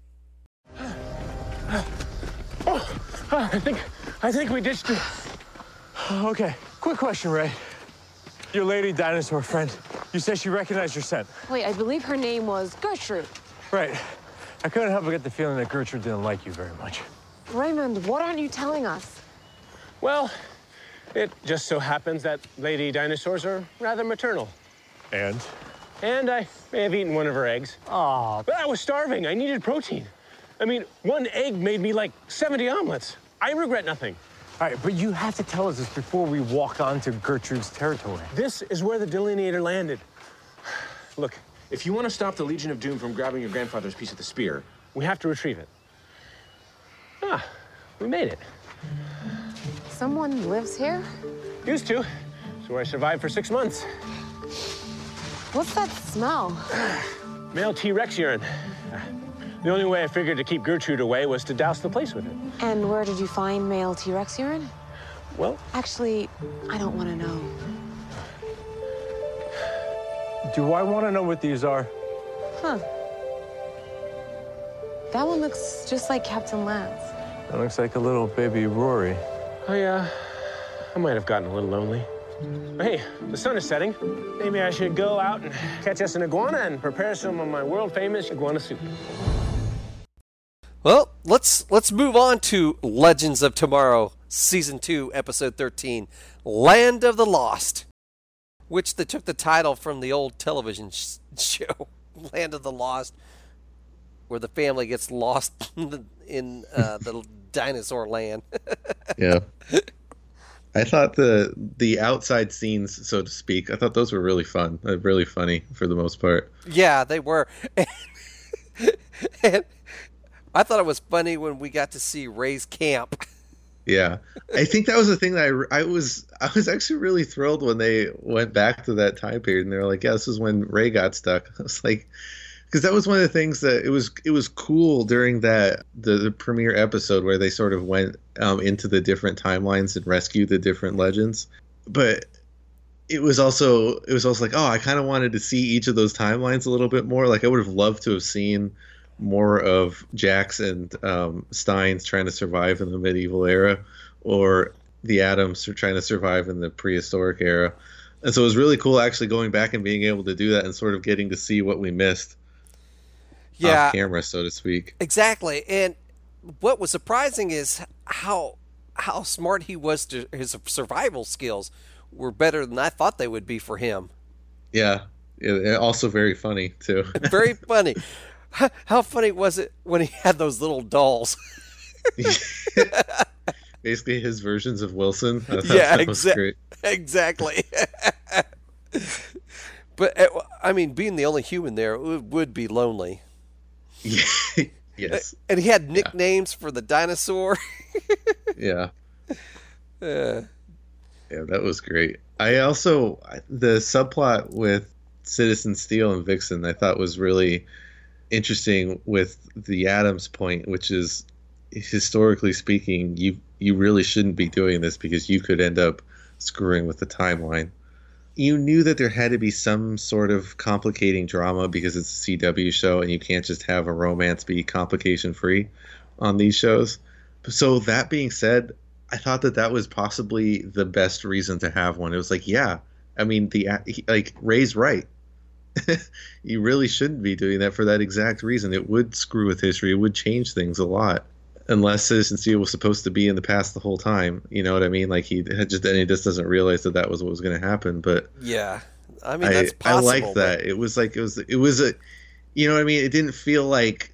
Oh, I think I think we ditched it. Okay, quick question, Ray. Your lady dinosaur friend, you said she recognized your scent. Wait, I believe her name was Gertrude. Right. I couldn't help but get the feeling that Gertrude didn't like you very much. Raymond, what aren't you telling us? Well, it just so happens that lady dinosaurs are rather maternal. And? And I may have eaten one of her eggs. Aw. But I was starving. I needed protein. I mean, one egg made me like seventy omelets. I regret nothing. All right, but you have to tell us this before we walk onto Gertrude's territory. This is where the delineator landed. Look, if you want to stop the Legion of Doom from grabbing your grandfather's piece of the spear, we have to retrieve it. Ah, we made it. Someone lives here? Used to. So I survived for six months. What's that smell? Male T-Rex urine. The only way I figured to keep Gertrude away was to douse the place with it. And where did you find male T-Rex urine? Well... Actually, I don't want to know. Do I want to know what these are? Huh. That one looks just like Captain Lance. That looks like a little baby Rory. Oh, yeah. I might have gotten a little lonely. Hey, the sun is setting. Maybe I should go out and catch us an iguana and prepare some of my world-famous iguana soup. Well, let's let's move on to Legends of Tomorrow, Season two, Episode thirteen, Land of the Lost, which they took the title from the old television sh- show, Land of the Lost, where the family gets lost in the, in, uh, the dinosaur land. Yeah. I thought the the outside scenes, so to speak, I thought those were really fun, uh, really funny for the most part. Yeah, they were. And, and I thought it was funny when we got to see Ray's camp. Yeah, I think that was the thing that I, I was I was actually really thrilled when they went back to that time period and they were like, yeah, this is when Ray got stuck. I was like, because that was one of the things that it was it was cool during that the, the premiere episode where they sort of went um, into the different timelines and rescued the different legends. But it was also it was also like, oh, I kind of wanted to see each of those timelines a little bit more. Like I would have loved to have seen more of Jax and um, Steins trying to survive in the medieval era, or the Adams are trying to survive in the prehistoric era. And so it was really cool actually going back and being able to do that and sort of getting to see what we missed yeah, off camera, so to speak. Exactly. And what was surprising is how how smart he was. To his survival skills were better than I thought they would be for him. Yeah. Yeah, also very funny too. Very funny. How funny was it when he had those little dolls? Basically his versions of Wilson. I thought Yeah, that was exa- great. exactly. But uh, I mean, being the only human there it would, would be lonely. Yes. And he had nicknames yeah. for the dinosaur. Yeah. Uh, yeah, that was great. I also the subplot with Citizen Steel and Vixen I thought was really interesting with the Adams point, which is historically speaking, you you really shouldn't be doing this because you could end up screwing with the timeline. You knew that there had to be some sort of complicating drama because it's a C W show and you can't just have a romance be complication free on these shows. So that being said, I thought that that was possibly the best reason to have one. It was like, yeah, I mean, the like Ray's right. You really shouldn't be doing that for that exact reason. It would screw with history. It would change things a lot. Unless Citizen Steel was supposed to be in the past the whole time. You know what I mean? Like he had just, and he just doesn't realize that that was what was going to happen. But yeah, I mean, that's I, possible. I like that. But... It was like, it was, it was a, you know what I mean? It didn't feel like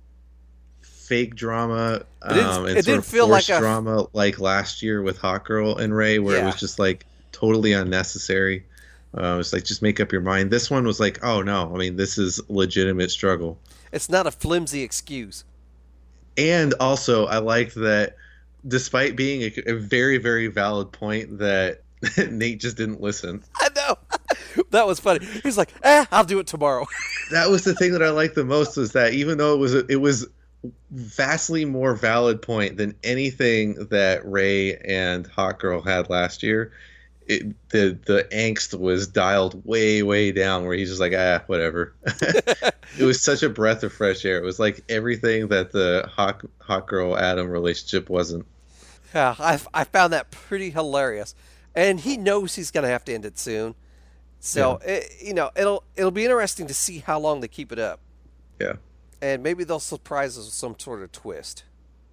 fake drama. It didn't, um, and it sort didn't of feel like a drama like last year with Hot Girl and Ray, where yeah. it was just like totally unnecessary. Uh, it's like, just make up your mind. This one was like, oh no, I mean, this is legitimate struggle. It's not a flimsy excuse. And also, I liked that despite being a, a very, very valid point that Nate just didn't listen. I know. That was funny. He's like, eh, I'll do it tomorrow. That was the thing that I liked the most, was that even though it was a, it was vastly more valid point than anything that Ray and Hot Girl had last year, it, the the angst was dialed way, way down, where he's just like, ah, whatever. It was such a breath of fresh air. It was like everything that the Hot, Hot Girl Adam relationship wasn't. Yeah, I, I found that pretty hilarious. And he knows he's going to have to end it soon. So, yeah. it, you know, it'll it'll be interesting to see how long they keep it up. Yeah. And maybe they'll surprise us with some sort of twist.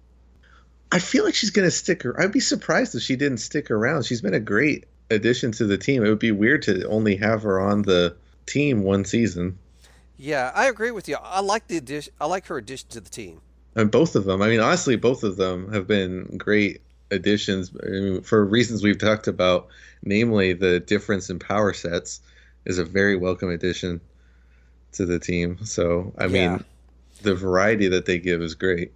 I feel like she's going to stick her. I'd be surprised if she didn't stick around. She's been a great addition to the team. It would be weird to only have her on the team one season. Yeah, I agree with you. I like the addition. I like her addition to the team. And both of them. I mean, honestly, both of them have been great additions. I mean, for reasons we've talked about, namely the difference in power sets is a very welcome addition to the team. So, I mean, yeah. the variety that they give is great.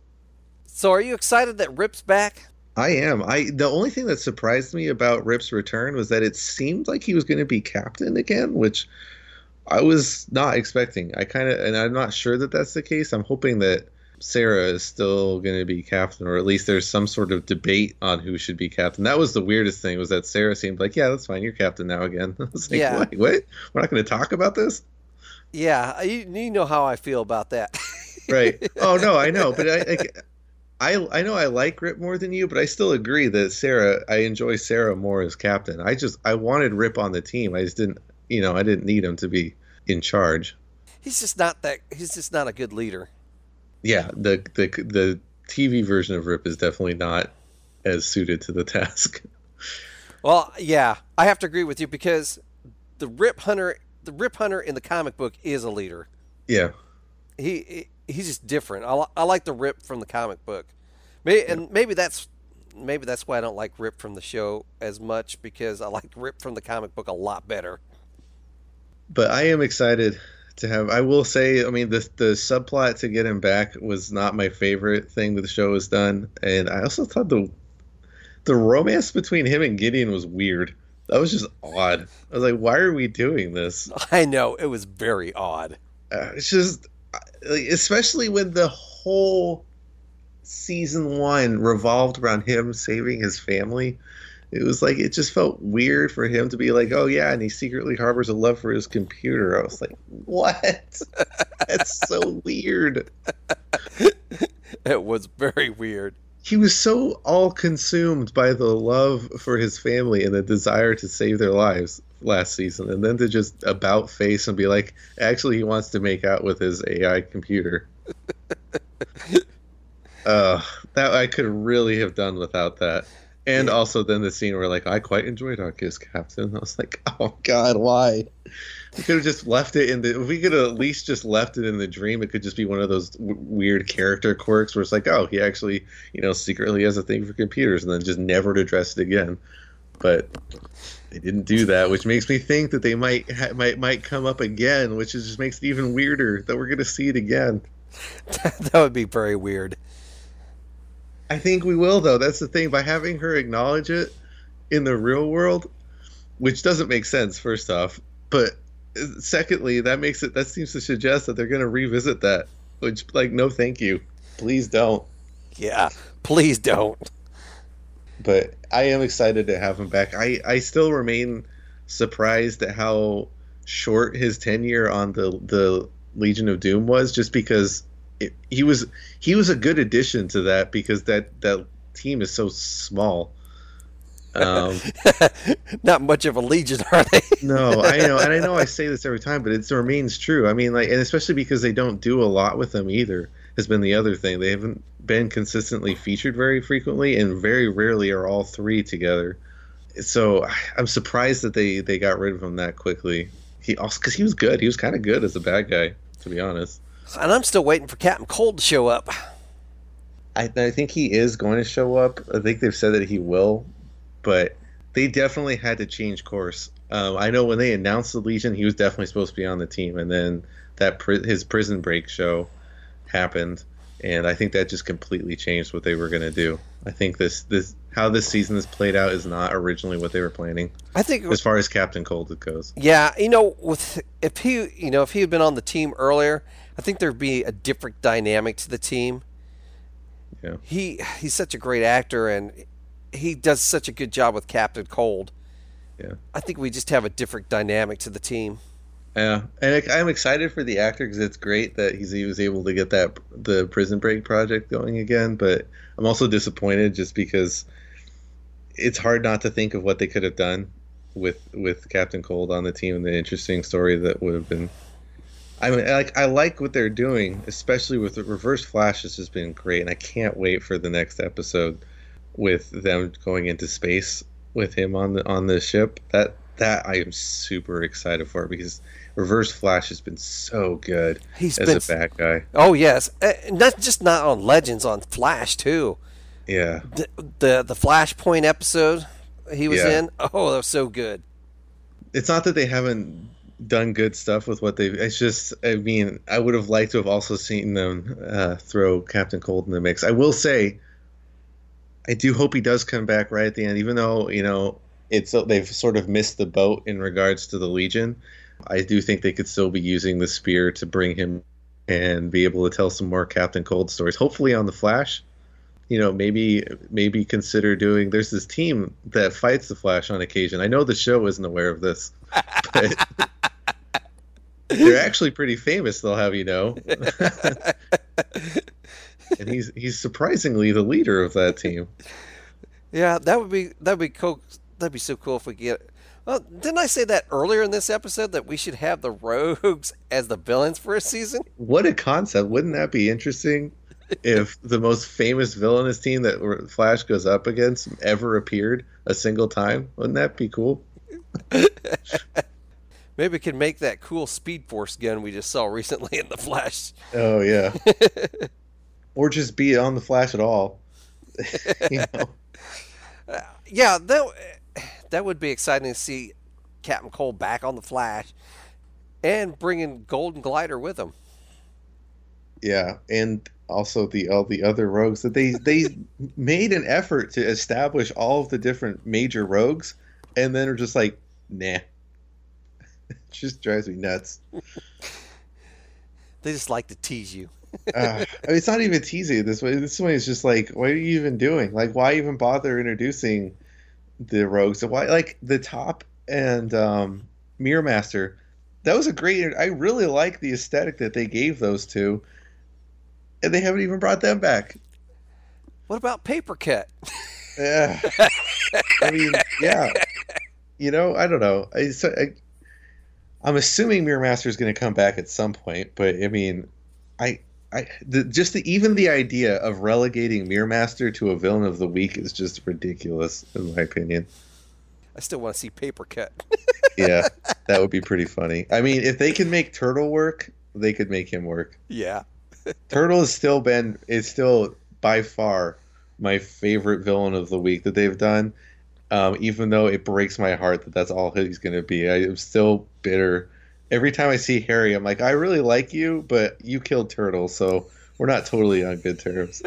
So, are you excited that Rip's back? I am. I the only thing that surprised me about Rip's return was that it seemed like he was going to be captain again, which I was not expecting. I kind of, and I'm not sure that that's the case. I'm hoping that Sarah is still going to be captain, or at least there's some sort of debate on who should be captain. That was the weirdest thing, was that Sarah seemed like, yeah, that's fine, you're captain now again. I was like, yeah. Wait, what? We're not going to talk about this? Yeah, you, you know how I feel about that. Right. Oh, no, I know. But I, I, I, I know I like Rip more than you, but I still agree that Sarah, I enjoy Sarah more as captain. I just, I wanted Rip on the team. I just didn't, you know, I didn't need him to be in charge. He's just not that, he's just not a good leader. Yeah, the the the T V version of Rip is definitely not as suited to the task. Well, yeah, I have to agree with you, because the Rip Hunter, the Rip Hunter in the comic book is a leader. Yeah, he he's just different. I, I like the Rip from the comic book, maybe, and yeah. maybe that's maybe that's why I don't like Rip from the show as much, because I like Rip from the comic book a lot better. But I am excited to have, I will say, I mean, the the subplot to get him back was not my favorite thing that the show has done, and I also thought the the romance between him and Gideon was weird. That was just odd. I was like, why are we doing this? I know, it was very odd. Uh, it's just, especially when the whole season one revolved around him saving his family. It was like, it just felt weird for him to be like, oh yeah, and he secretly harbors a love for his computer. I was like, what? That's so weird. It was very weird. he was so all consumed by the love for his family and the desire to save their lives last season, and then to just about face and be like, actually, he wants to make out with his A I computer. uh, that I could really have done without that. And yeah. Also then the scene where, like, I quite enjoyed our kiss, Captain. I was like, oh, God, why? We could have just left it in the... If we could have at least just left it in the dream, it could just be one of those w- weird character quirks where it's like, oh, he actually, you know, secretly has a thing for computers, and then just never to address it again. But they didn't do that, which makes me think that they might ha- might might come up again, which is, just makes it even weirder that we're going to see it again. That would be very weird. I think we will, though. That's the thing. By having her acknowledge it in the real world, which doesn't make sense, first off, but secondly, that makes it that seems to suggest that they're going to revisit that, which, like, no thank you. Please don't. Yeah, please don't. But I am excited to have him back. I, I still remain surprised at how short his tenure on the the Legion of Doom was, just because it, he was he was a good addition to that, because that, that team is so small. Um, Not much of a legion, are they? No, I know, and I know I say this every time, but it remains true. I mean, like, and especially because they don't do a lot with them either, has been the other thing. They haven't been consistently featured very frequently, and very rarely are all three together. So I'm surprised that they, they got rid of him that quickly. He also because he was good. He was kind of good as a bad guy, to be honest. And I'm still waiting for Captain Cold to show up. I, I think he is going to show up. I think they've said that he will. But they definitely had to change course. Um, I know when they announced the Legion, he was definitely supposed to be on the team, and then that pri- his Prison Break show happened, and I think that just completely changed what they were going to do. I think this this how this season has played out is not originally what they were planning. I think as far as Captain Cold goes. Yeah, you know, with if he you know if he had been on the team earlier, I think there'd be a different dynamic to the team. Yeah, he he's such a great actor, and he does such a good job with Captain Cold. Yeah, I think we just have a different dynamic to the team. Yeah, and I'm excited for the actor because it's great that he's, he was able to get that the Prison Break project going again. But I'm also disappointed just because it's hard not to think of what they could have done with with Captain Cold on the team and the interesting story that would have been. I mean, like I like what they're doing, especially with the Reverse Flash. This has been great, and I can't wait for the next episode with them going into space with him on the on the ship. That that I am super excited for, because Reverse Flash has been so good He's as been, a bad guy. Oh yes, uh, not just not on Legends, on Flash too. Yeah, the the, the Flashpoint episode he was yeah. in. Oh, that was so good. It's not that they haven't done good stuff with what they've. It's just, I mean, I would have liked to have also seen them uh, throw Captain Cold in the mix. I will say, I do hope he does come back right at the end, even though, you know, it's they've sort of missed the boat in regards to the Legion. I do think they could still be using the spear to bring him and be able to tell some more Captain Cold stories. Hopefully on the Flash, you know, maybe maybe consider doing. There's this team that fights the Flash on occasion. I know the show isn't aware of this, but they're actually pretty famous. They'll have you know. And he's he's surprisingly the leader of that team. Yeah, that would be that would be cool. That'd be so cool if we get. Well, didn't I say that earlier in this episode that we should have the Rogues as the villains for a season? What a concept! Wouldn't that be interesting? If the most famous villainous team that Flash goes up against ever appeared a single time, wouldn't that be cool? Maybe we can make that cool Speed Force gun we just saw recently in the Flash. Oh yeah. Or just be on the Flash at all. You know? uh, yeah, that that would be exciting to see Captain Cold back on the Flash, and bringing Golden Glider with him. Yeah, and also the all the other rogues that they they made an effort to establish all of the different major rogues, and then are just like, nah. It just drives me nuts. They just like to tease you. uh, I mean, it's not even teasing this way. This way is just like, what are you even doing? Like, why even bother introducing the rogues? Why, like the Top and um, Mirror Master? That was a great. I really like the aesthetic that they gave those two, and they haven't even brought them back. What about Paper Cut? Yeah. I mean, yeah. You know, I don't know. I, so, I, I'm assuming Mirror Master is going to come back at some point, but I mean, I, I, the, just the, even the idea of relegating Mirror Master to a villain of the week is just ridiculous, in my opinion. I still want to see Paper Cut. Yeah, that would be pretty funny. I mean, if they can make Turtle work, they could make him work. Yeah. Turtle has still been, is still by far my favorite villain of the week that they've done. Um, even though it breaks my heart that that's all he's going to be. I am still bitter. Every time I see Harry, I'm like, I really like you, but you killed Turtle, so we're not totally on good terms.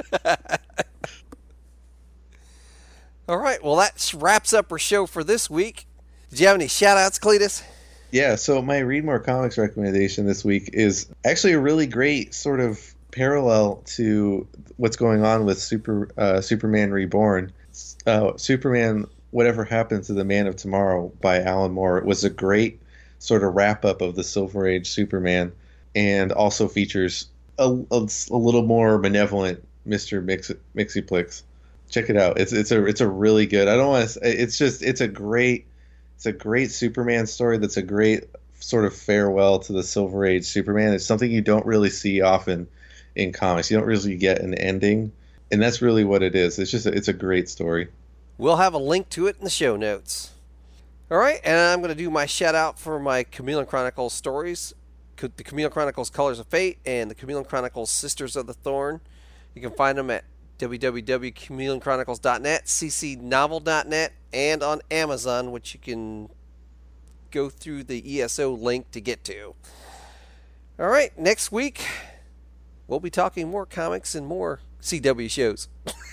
All right, well, that wraps up our show for this week. Did you have any shout-outs, Cletus? Yeah, so my Read More Comics recommendation this week is actually a really great sort of parallel to what's going on with Super uh, Superman Reborn. Uh, Superman... Whatever Happened to the Man of Tomorrow by Alan Moore. It was a great sort of wrap-up of the Silver Age Superman, and also features a, a, a little more benevolent Mister Mix, Mixieplix. Check it out. It's it's a it's a really good. I don't want to. It's just it's a great it's a great Superman story. That's a great sort of farewell to the Silver Age Superman. It's something you don't really see often in comics. You don't really get an ending, and that's really what it is. It's just a, it's a great story. We'll have a link to it in the show notes. All right, and I'm going to do my shout-out for my Chameleon Chronicles stories, the Chameleon Chronicles Colors of Fate, and the Chameleon Chronicles Sisters of the Thorn. You can find them at w w w dot chameleon chronicles dot net, c c novel dot net, and on Amazon, which you can go through the E S O link to get to. All right, next week, we'll be talking more comics and more C W shows.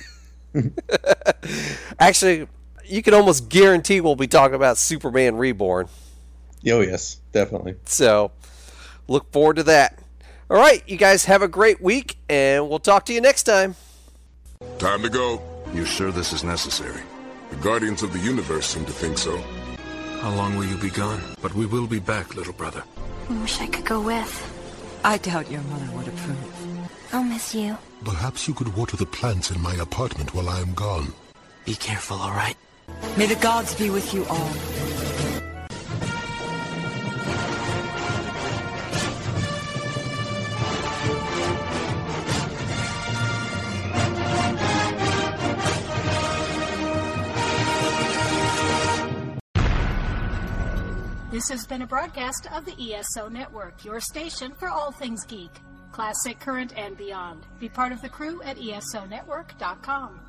Actually, you can almost guarantee we'll be talking about Superman Reborn. Oh, yes, definitely. So, look forward to that. All right, you guys have a great week, and we'll talk to you next time. Time to go. You sure this is necessary? The Guardians of the Universe seem to think so. How long will you be gone? But we will be back, little brother. I wish I could go with. I doubt your mother would approve. I'll miss you. Perhaps you could water the plants in my apartment while I am gone. Be careful, all right? May the gods be with you all. This has been a broadcast of the E S O Network, your station for all things geek. Classic, current, and beyond. Be part of the crew at E S O network dot com.